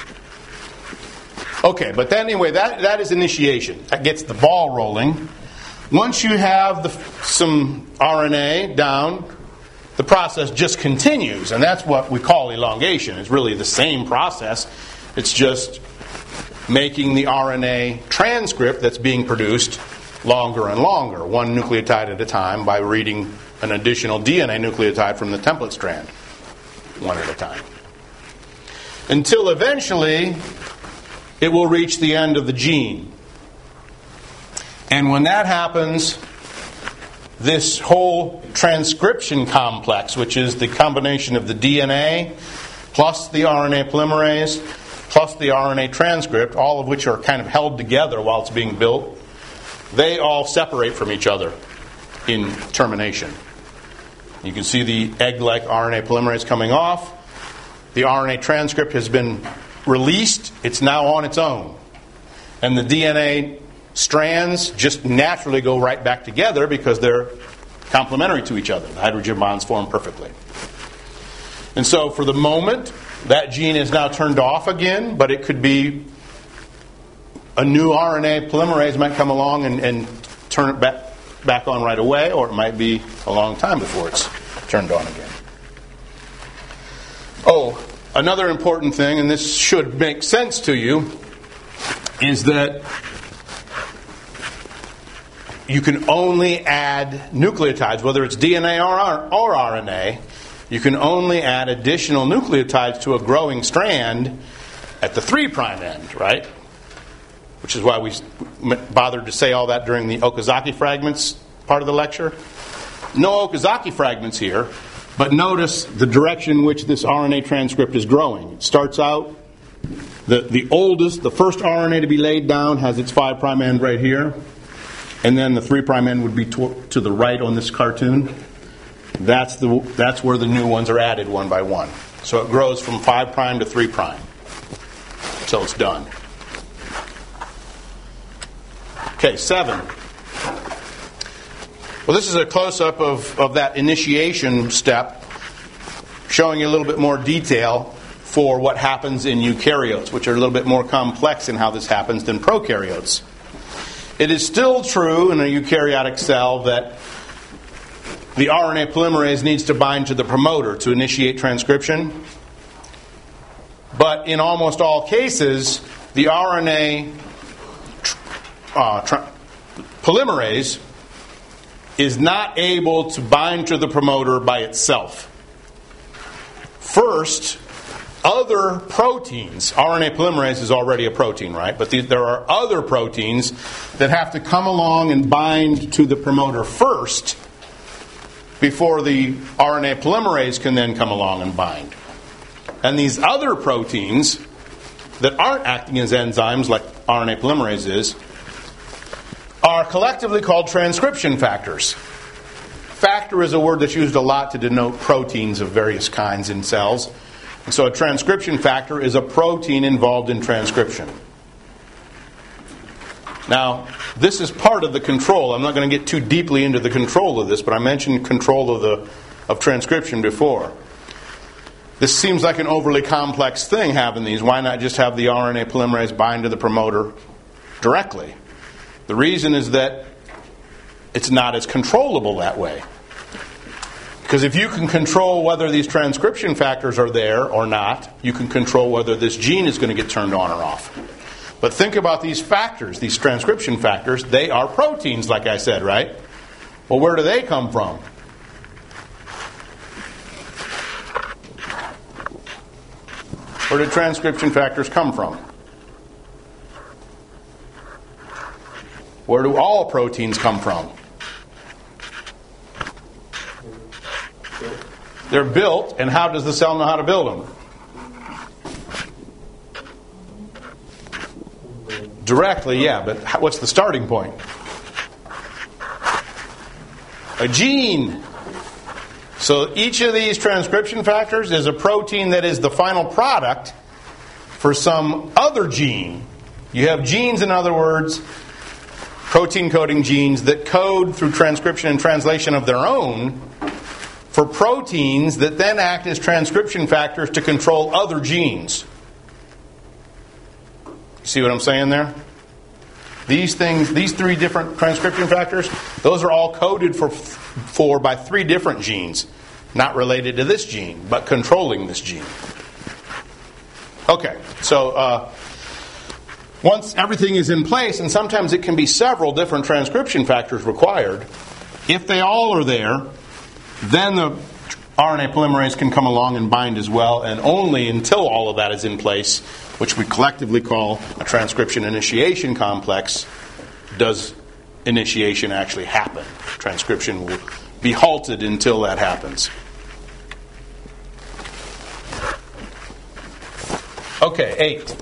Okay, but then anyway, that, that is initiation. That gets the ball rolling. Once you have the, some R N A down, the process just continues, and that's what we call elongation. It's really the same process. It's just making the R N A transcript that's being produced longer and longer, one nucleotide at a time, by reading an additional D N A nucleotide from the template strand, one at a time. Until eventually, it will reach the end of the gene. And when that happens, this whole transcription complex, which is the combination of the D N A plus the R N A polymerase plus the R N A transcript, all of which are kind of held together while it's being built, they all separate from each other in termination. You can see the egg-like R N A polymerase coming off. The R N A transcript has been released. It's now on its own. And the D N A strands just naturally go right back together because they're complementary to each other. The hydrogen bonds form perfectly. And so for the moment, that gene is now turned off again, but it could be a new R N A polymerase might come along and, and turn it back, back on right away, or it might be a long time before it's turned on again. Oh, another important thing, and this should make sense to you, is that you can only add nucleotides, whether it's D N A or, or R N A, you can only add additional nucleotides to a growing strand at the three prime end, right? Which is why we bothered to say all that during the Okazaki fragments part of the lecture. no Okazaki fragments here, but notice the direction in which this R N A transcript is growing. It starts out, the, the oldest, the first R N A to be laid down has its five prime end right here, and then the three prime end would be to, to the right on this cartoon. That's the that's where the new ones are added one by one. So it grows from five prime to three prime until it's done. Okay, seven. Well, this is a close-up of, of that initiation step, showing you a little bit more detail for what happens in eukaryotes, which are a little bit more complex in how this happens than prokaryotes. It is still true in a eukaryotic cell that the R N A polymerase needs to bind to the promoter to initiate transcription. But in almost all cases, the R N A uh, tra- polymerase is not able to bind to the promoter by itself. First, other proteins, R N A polymerase is already a protein, right? But the, there are other proteins that have to come along and bind to the promoter first before the R N A polymerase can then come along and bind. And these other proteins that aren't acting as enzymes like R N A polymerase is are collectively called transcription factors. Factor is a word that's used a lot to denote proteins of various kinds in cells. And so a transcription factor is a protein involved in transcription. Now, this is part of the control. I'm not going to get too deeply into the control of this, but I mentioned control of the of transcription before. This seems like an overly complex thing, having these. Why not just have the R N A polymerase bind to the promoter directly? The reason is that it's not as controllable that way. Because if you can control whether these transcription factors are there or not, you can control whether this gene is going to get turned on or off. But think about these factors, these transcription factors. They are proteins, like I said, right? Well, where do they come from? Where do transcription factors come from? Where do all proteins come from? They're built, and how does the cell know how to build them? Directly, yeah, but how, what's the starting point? A gene. So each of these transcription factors is a protein that is the final product for some other gene. You have genes, in other words, protein coding genes that code through transcription and translation of their own for proteins that then act as transcription factors to control other genes. See what I'm saying there? These things, these three different transcription factors, those are all coded for, for by three different genes, not related to this gene, but controlling this gene. Okay, so uh, once everything is in place, and sometimes it can be several different transcription factors required, if they all are there, then the R N A polymerase can come along and bind as well, and only until all of that is in place, which we collectively call a transcription initiation complex, does initiation actually happen. Transcription will be halted until that happens. Okay, eight.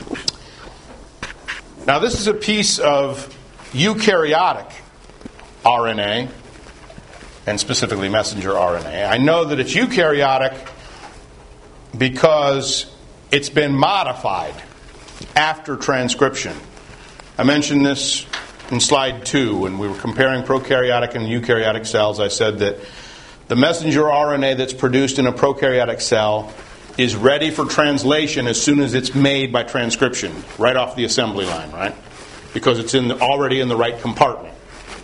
Now this is a piece of eukaryotic R N A, and specifically messenger R N A. I know that it's eukaryotic because it's been modified after transcription. I mentioned this in slide two when we were comparing prokaryotic and eukaryotic cells. I said that the messenger R N A that's produced in a prokaryotic cell is ready for translation as soon as it's made by transcription, right off the assembly line, right? Because it's in the, already in the right compartment.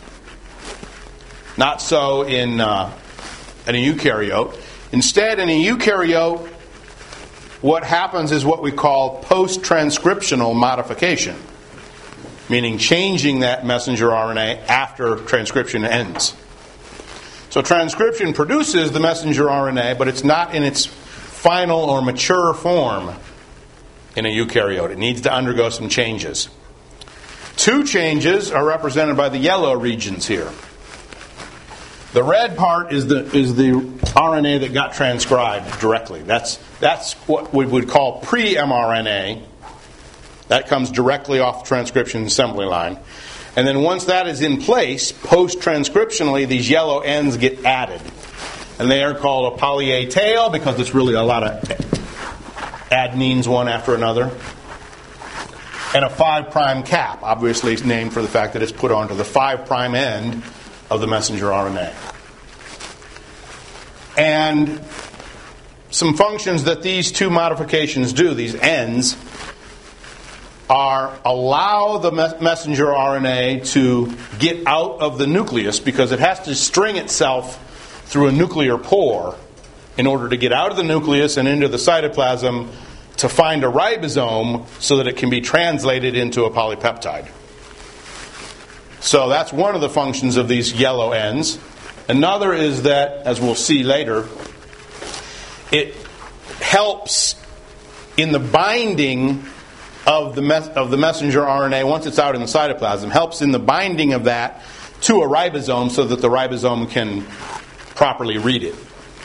Not so in, uh, in a eukaryote. Instead, in a eukaryote, what happens is what we call post-transcriptional modification, meaning changing that messenger R N A after transcription ends. So transcription produces the messenger R N A, but it's not in its final or mature form in a eukaryote. It needs to undergo some changes. Two changes are represented by the yellow regions here. The red part is the is the R N A that got transcribed directly. That's that's what we would call pre-mRNA. That comes directly off the transcription assembly line. And then once that is in place, post-transcriptionally, these yellow ends get added. And they are called a poly A tail because it's really a lot of adenines one after another. And a five prime cap, obviously named for the fact that it's put onto the five prime end of the messenger R N A. And some functions that these two modifications do, these ends, are allow the messenger R N A to get out of the nucleus because it has to string itself through a nuclear pore in order to get out of the nucleus and into the cytoplasm to find a ribosome so that it can be translated into a polypeptide. So that's one of the functions of these yellow ends. Another is that, as we'll see later, it helps in the binding of the mes- of the messenger R N A once it's out in the cytoplasm, helps in the binding of that to a ribosome so that the ribosome can properly read it.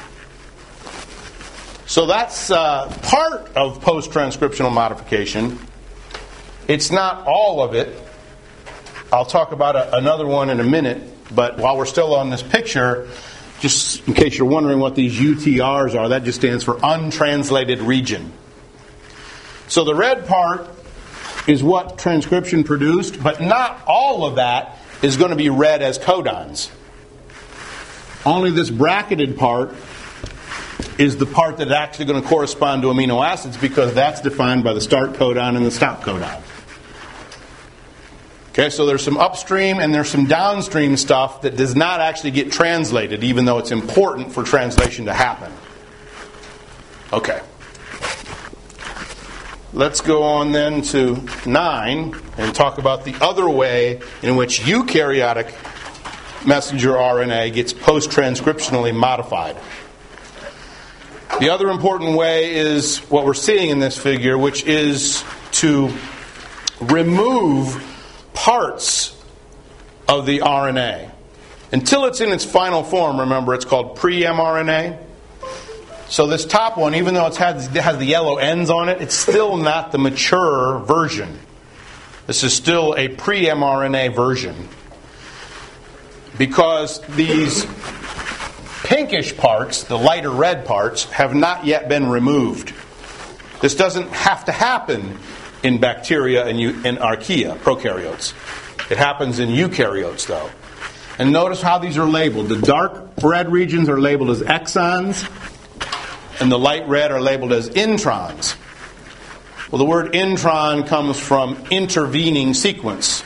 So that's uh, part of post-transcriptional modification. It's not all of it. I'll talk about a, another one in a minute, but while we're still on this picture, just in case you're wondering what these U T Rs are, that just stands for untranslated region. So the red part is what transcription produced, but not all of that is going to be read as codons. Only this bracketed part is the part that's actually going to correspond to amino acids because that's defined by the start codon and the stop codon. Okay, so there's some upstream and there's some downstream stuff that does not actually get translated, even though it's important for translation to happen. Okay. Let's go on then to nine and talk about the other way in which eukaryotic messenger R N A gets post-transcriptionally modified. The other important way is what we're seeing in this figure, which is to remove parts of the R N A. Until it's in its final form, remember, it's called pre-mRNA. So this top one, even though it's had, it has the yellow ends on it, it's still not the mature version. This is still a pre-mRNA version. Because these pinkish parts, the lighter red parts, have not yet been removed. This doesn't have to happen in bacteria and, and archaea, prokaryotes. It happens in eukaryotes, though. And notice how these are labeled. The dark red regions are labeled as exons, and the light red are labeled as introns. Well, the word intron comes from intervening sequence.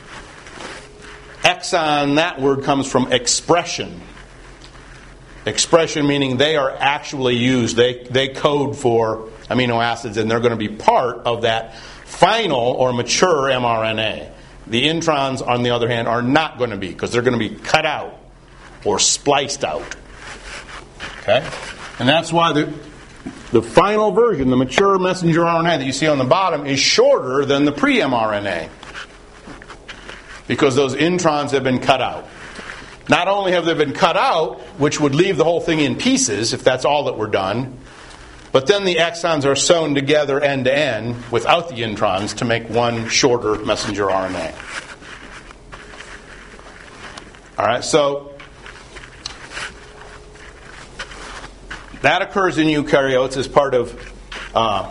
Exon, that word comes from expression. Expression meaning they are actually used. They, they code for amino acids, and they're going to be part of that final or mature mRNA. The introns, on the other hand, are not going to be, because they're going to be cut out or spliced out. Okay? And that's why the, the final version, the mature messenger R N A that you see on the bottom, is shorter than the pre-mRNA. Because those introns have been cut out. Not only have they been cut out, which would leave the whole thing in pieces if that's all that were done, but then the exons are sewn together end to end without the introns to make one shorter messenger R N A. All right, so that occurs in eukaryotes as part of uh,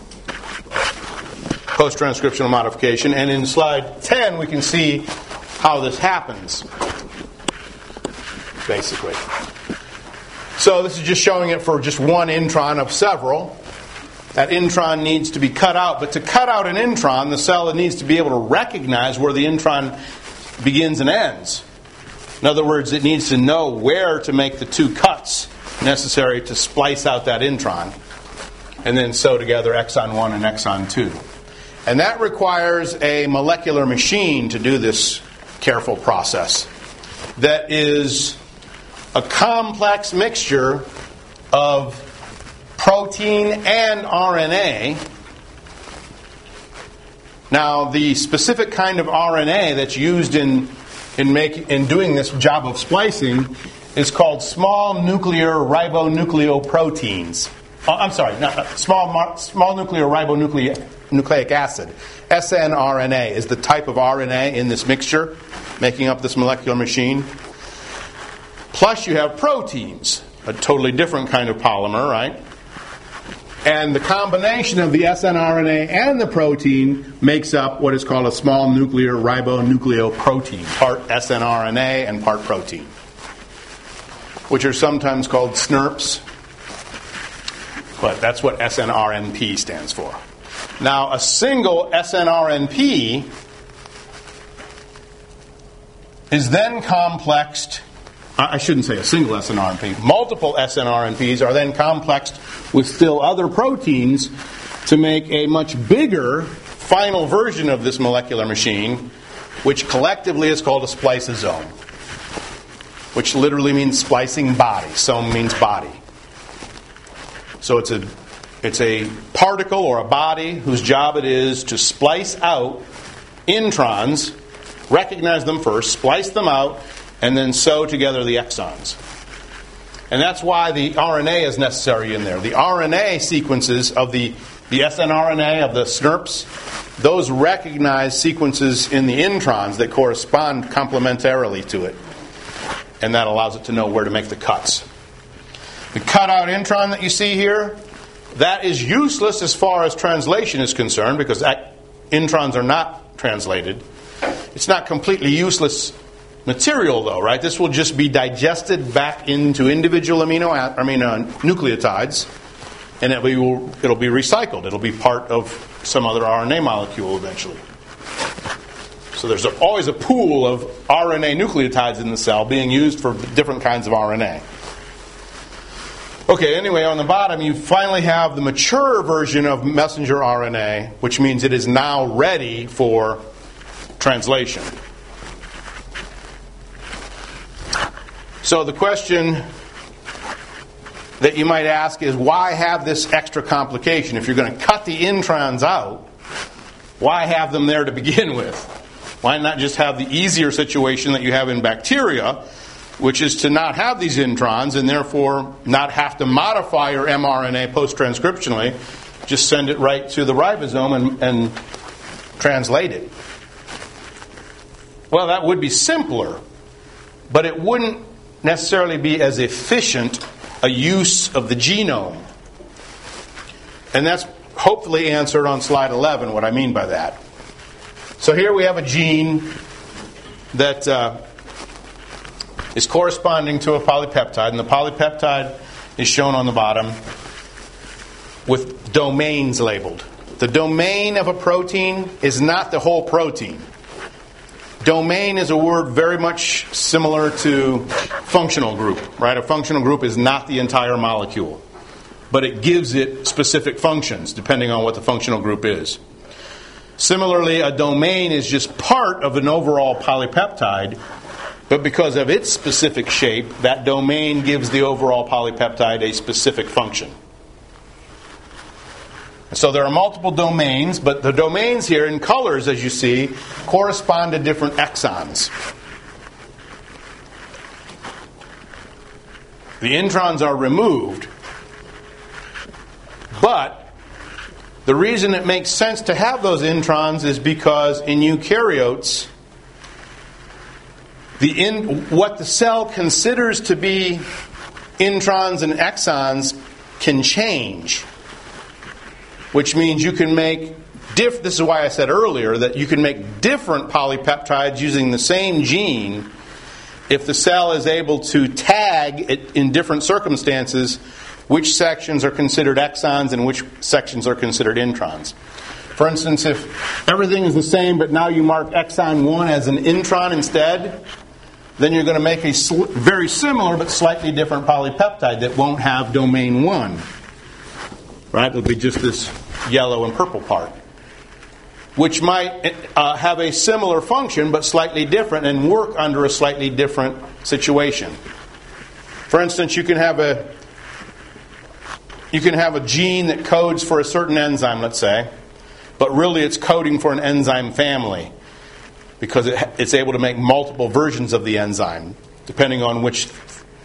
post-transcriptional modification. And in slide ten, we can see how this happens, basically. So this is just showing it for just one intron of several. That intron needs to be cut out. But to cut out an intron, the cell needs to be able to recognize where the intron begins and ends. In other words, it needs to know where to make the two cuts necessary to splice out that intron and then sew together exon one and exon two. And that requires a molecular machine to do this careful process that is a complex mixture of protein and R N A. Now, the specific kind of R N A that's used in in making in doing this job of splicing is called small nuclear ribonucleoproteins. Oh, I'm sorry, not, small, small nuclear ribonucleic acid. snRNA is the type of R N A in this mixture, making up this molecular machine. Plus you have proteins, a totally different kind of polymer, right? And the combination of the snRNA and the protein makes up what is called a small nuclear ribonucleoprotein, part snRNA and part protein, which are sometimes called S N R Ps, but that's what S N R N P stands for. Now, a single S N R N P is then complexed. I shouldn't say a single S N R N P. Multiple S N R N Ps are then complexed with still other proteins to make a much bigger final version of this molecular machine, which collectively is called a spliceosome, which literally means splicing body. Some means body. So it's a it's a particle or a body whose job it is to splice out introns, recognize them first, splice them out, and then sew together the exons. And that's why the R N A is necessary in there. The R N A sequences of the, the snRNA, of the S N R Ps, those recognize sequences in the introns that correspond complementarily to it. And that allows it to know where to make the cuts. The cutout intron that you see here, that is useless as far as translation is concerned, because that, introns are not translated. It's not completely useless material, though, right? This will just be digested back into individual amino, I mean, uh, nucleotides, and it will, it'll be recycled. It'll be part of some other R N A molecule eventually. So there's a, always a pool of R N A nucleotides in the cell being used for different kinds of R N A. Okay, anyway, on the bottom you finally have the mature version of messenger R N A, which means it is now ready for translation. So the question that you might ask is, why have this extra complication? If you're going to cut the introns out, why have them there to begin with? Why not just have the easier situation that you have in bacteria, which is to not have these introns and therefore not have to modify your mRNA post-transcriptionally, just send it right to the ribosome and, and translate it? Well, that would be simpler, but it wouldn't necessarily be as efficient a use of the genome. And that's hopefully answered on slide eleven, what I mean by that. So here we have a gene that uh, is corresponding to a polypeptide, and the polypeptide is shown on the bottom with domains labeled. The domain of a protein is not the whole protein. Domain is a word very much similar to functional group, right? A functional group is not the entire molecule, but it gives it specific functions depending on what the functional group is. Similarly, a domain is just part of an overall polypeptide, but because of its specific shape, that domain gives the overall polypeptide a specific function. So there are multiple domains, but the domains here in colors, as you see, correspond to different exons. The introns are removed, but the reason it makes sense to have those introns is because in eukaryotes, the in, what the cell considers to be introns and exons can change. Which means you can make, diff- this is why I said earlier that you can make different polypeptides using the same gene if the cell is able to tag it in different circumstances which sections are considered exons and which sections are considered introns. For instance, if everything is the same but now you mark exon one as an intron instead, then you're going to make a sl- very similar but slightly different polypeptide that won't have domain one. Right? It'll be just this yellow and purple part, which might uh, have a similar function but slightly different and work under a slightly different situation. For instance, you can have a you can have a gene that codes for a certain enzyme, let's say, but really it's coding for an enzyme family because it, it's able to make multiple versions of the enzyme depending on which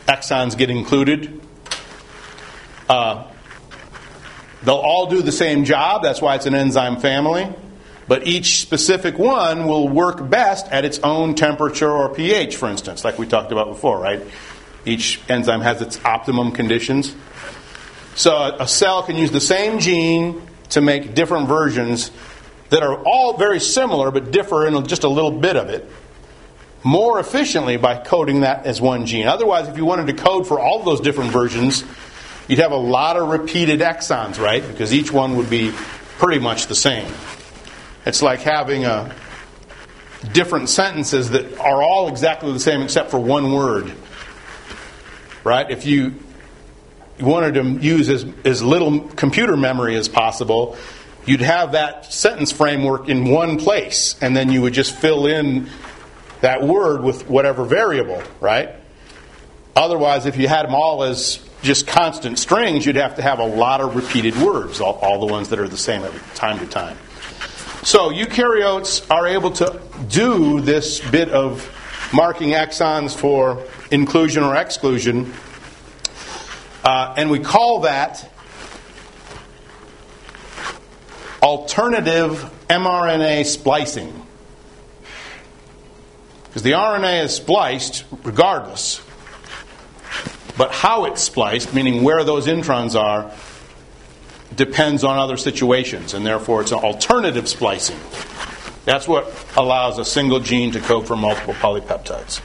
exons get included. Uh, they'll all do the same job. That's why it's an enzyme family. But each specific one will work best at its own temperature or pH, for instance, like we talked about before, right? Each enzyme has its optimum conditions. So a cell can use the same gene to make different versions that are all very similar but differ in just a little bit of it more efficiently by coding that as one gene. Otherwise, if you wanted to code for all of those different versions, you'd have a lot of repeated exons, right? Because each one would be pretty much the same. It's like having a different sentences that are all exactly the same except for one word. Right? If you wanted to use as, as little computer memory as possible, you'd have that sentence framework in one place, and then you would just fill in that word with whatever variable, right? Otherwise, if you had them all as just constant strings, you'd have to have a lot of repeated words, all, all the ones that are the same every time to time. So eukaryotes are able to do this bit of marking exons for inclusion or exclusion, uh, and we call that alternative mRNA splicing. Because the R N A is spliced regardless, but how it's spliced, meaning where those introns are, depends on other situations, and therefore it's an alternative splicing. That's what allows a single gene to code for multiple polypeptides.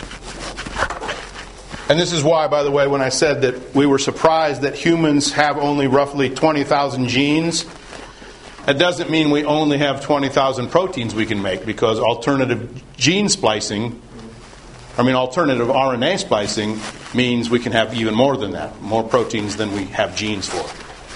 And this is why, by the way, when I said that we were surprised that humans have only roughly twenty thousand genes, that doesn't mean we only have twenty thousand proteins we can make, because alternative gene splicing, I mean alternative R N A splicing, means we can have even more than that, more proteins than we have genes for.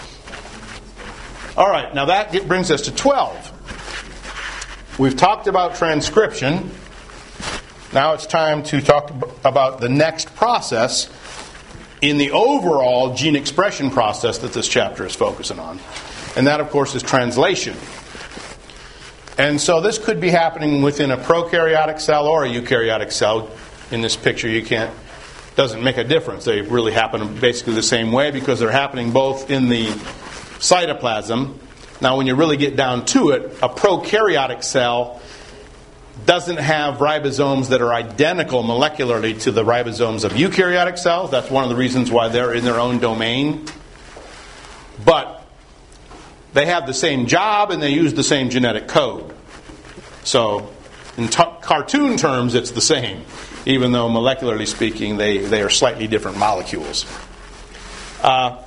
All right, now that brings us to twelve. We've talked about transcription. Now it's time to talk about the next process in the overall gene expression process that this chapter is focusing on. And that, of course, is translation. And so this could be happening within a prokaryotic cell or a eukaryotic cell. In this picture, you can't, doesn't make a difference. They really happen basically the same way because they're happening both in the cytoplasm. Now, when you really get down to it, a prokaryotic cell doesn't have ribosomes that are identical molecularly to the ribosomes of eukaryotic cells. That's one of the reasons why they're in their own domain. But they have the same job and they use the same genetic code. So, in t- cartoon terms, it's the same, even though molecularly speaking, they, they are slightly different molecules. Uh,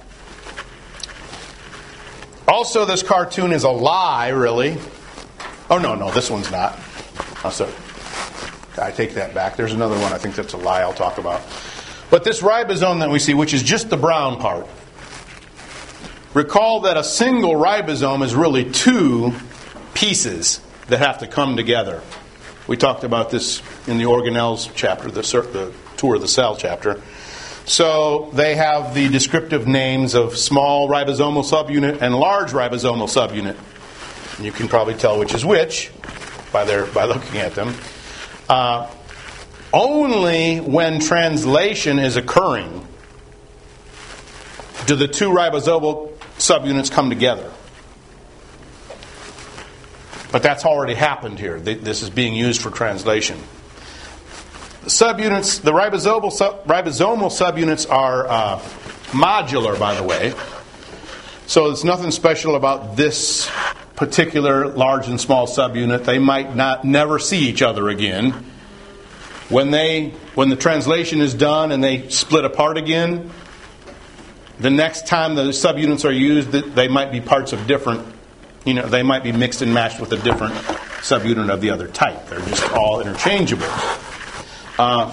also, this cartoon is a lie, really. Oh, no, no, this one's not. Oh, sorry. I take that back. There's another one I think that's a lie I'll talk about. But this ribosome that we see, which is just the brown part, recall that a single ribosome is really two pieces that have to come together. We talked about this in the organelles chapter, the, the tour of the cell chapter. So they have the descriptive names of small ribosomal subunit and large ribosomal subunit. And you can probably tell which is which by their by looking at them. Uh, only when translation is occurring do the two ribosomal subunits come together. But that's already happened here. This is being used for translation. The subunits, the ribosomal sub, ribosomal subunits are uh, modular, by the way. So there's nothing special about this particular large and small subunit. They might not never see each other again. When they when the translation is done and they split apart again, the next time the subunits are used, they might be parts of different, you know, they might be mixed and matched with a different subunit of the other type. They're just all interchangeable. Uh,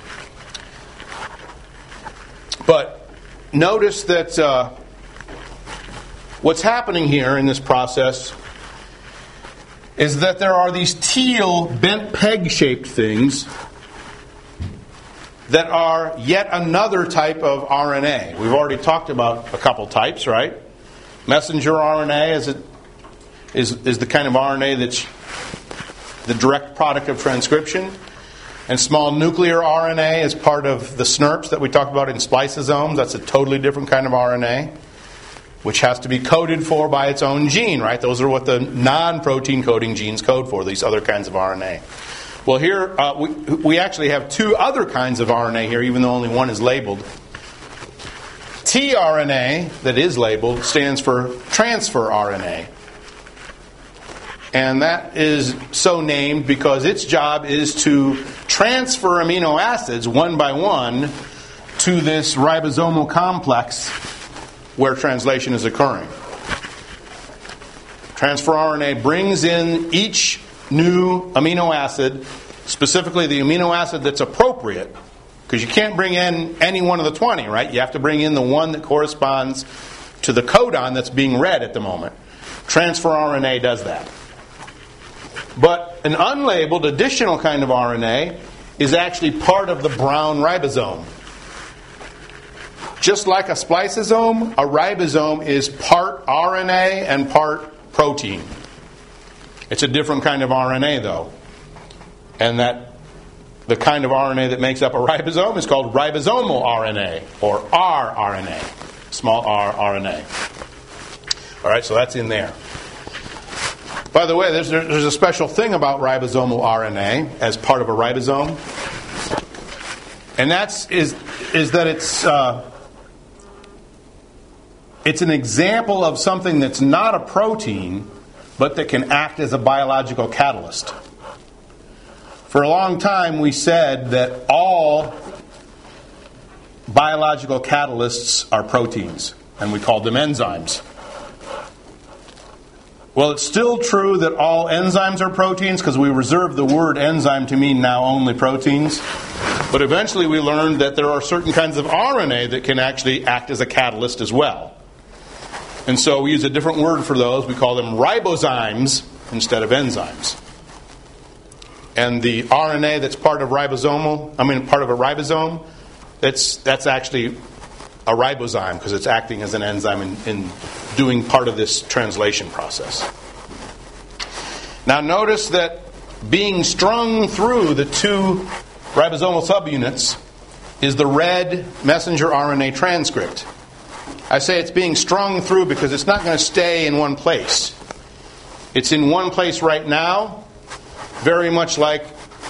but notice that uh, what's happening here in this process is that there are these teal bent peg-shaped things that are yet another type of R N A. We've already talked about a couple types, right? Messenger R N A is, it, is, is the kind of R N A that's the direct product of transcription. And small nuclear R N A is part of the S N R Ps that we talked about in spliceosomes. That's a totally different kind of R N A, which has to be coded for by its own gene, right? Those are what the non-protein coding genes code for, these other kinds of R N A. Well, here, uh, we, we actually have two other kinds of R N A here, even though only one is labeled. tRNA, that is labeled, stands for transfer R N A. And that is so named because its job is to transfer amino acids one by one to this ribosomal complex where translation is occurring. Transfer R N A brings in each new amino acid, specifically the amino acid that's appropriate, because you can't bring in any one of the twenty, right? You have to bring in the one that corresponds to the codon that's being read at the moment. Transfer R N A does that. But an unlabeled additional kind of R N A is actually part of the brown ribosome. Just like a spliceosome, a ribosome is part R N A and part protein. It's a different kind of R N A, though. And that the kind of R N A that makes up a ribosome is called ribosomal R N A, or rRNA, small r R N A. All right, so that's in there. By the way, there's, there's a special thing about ribosomal R N A as part of a ribosome, and that's is is that it's uh, it's an example of something that's not a protein, but that can act as a biological catalyst. For a long time, we said that all biological catalysts are proteins, and we called them enzymes. Well, it's still true that all enzymes are proteins because we reserve the word enzyme to mean now only proteins. But eventually we learned that there are certain kinds of R N A that can actually act as a catalyst as well. And so we use a different word for those. We call them ribozymes instead of enzymes. And the R N A that's part of ribosomal, I mean part of a ribosome, that's that's actually a ribozyme because it's acting as an enzyme in, in doing part of this translation process. Now notice that being strung through the two ribosomal subunits is the red messenger R N A transcript. I say it's being strung through because it's not going to stay in one place. It's in one place right now, very much like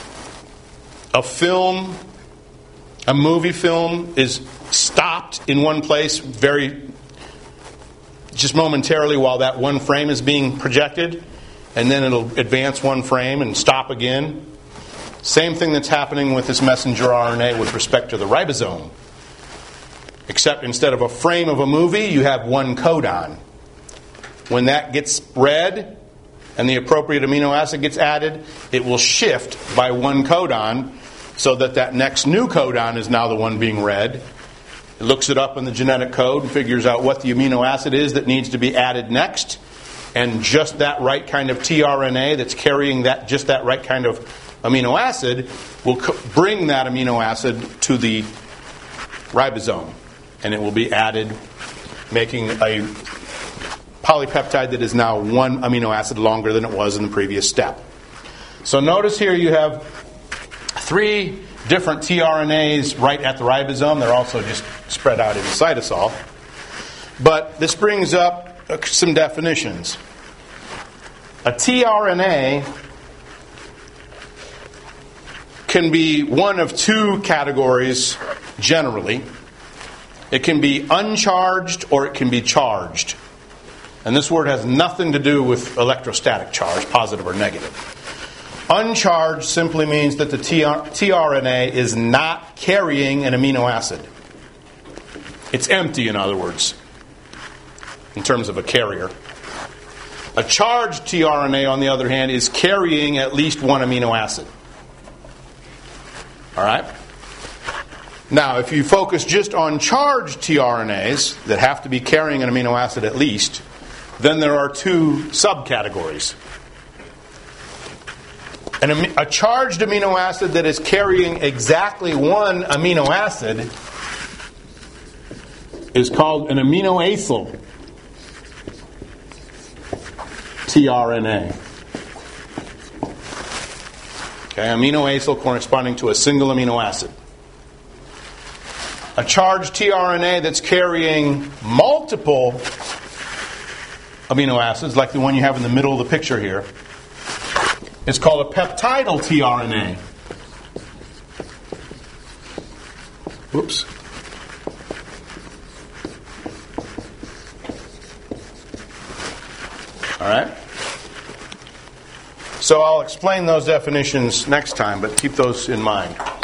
a film, a movie film is stopped in one place very just momentarily while that one frame is being projected, and then it'll advance one frame and stop again. Same thing that's happening with this messenger R N A with respect to the ribosome. Except instead of a frame of a movie, you have one codon. When that gets read and the appropriate amino acid gets added, it will shift by one codon so that that next new codon is now the one being read. It looks it up in the genetic code and figures out what the amino acid is that needs to be added next. And just that right kind of tRNA that's carrying that just that right kind of amino acid will co- bring that amino acid to the ribosome. And it will be added, making a polypeptide that is now one amino acid longer than it was in the previous step. So notice here you have three different tRNAs right at the ribosome. They're also just spread out in the cytosol. But this brings up some definitions. A tRNA can be one of two categories generally. It can be uncharged or it can be charged. And this word has nothing to do with electrostatic charge, positive or negative. Uncharged simply means that the tRNA is not carrying an amino acid. It's empty, in other words, in terms of a carrier. A charged tRNA, on the other hand, is carrying at least one amino acid. All right? Now, if you focus just on charged tRNAs that have to be carrying an amino acid at least, then there are two subcategories. An, a charged amino acid that is carrying exactly one amino acid is called an aminoacyl tRNA. Okay, amino acyl corresponding to a single amino acid. A charged tRNA that's carrying multiple amino acids, like the one you have in the middle of the picture here, is called a peptidal tRNA. Whoops. All right? So I'll explain those definitions next time, but keep those in mind.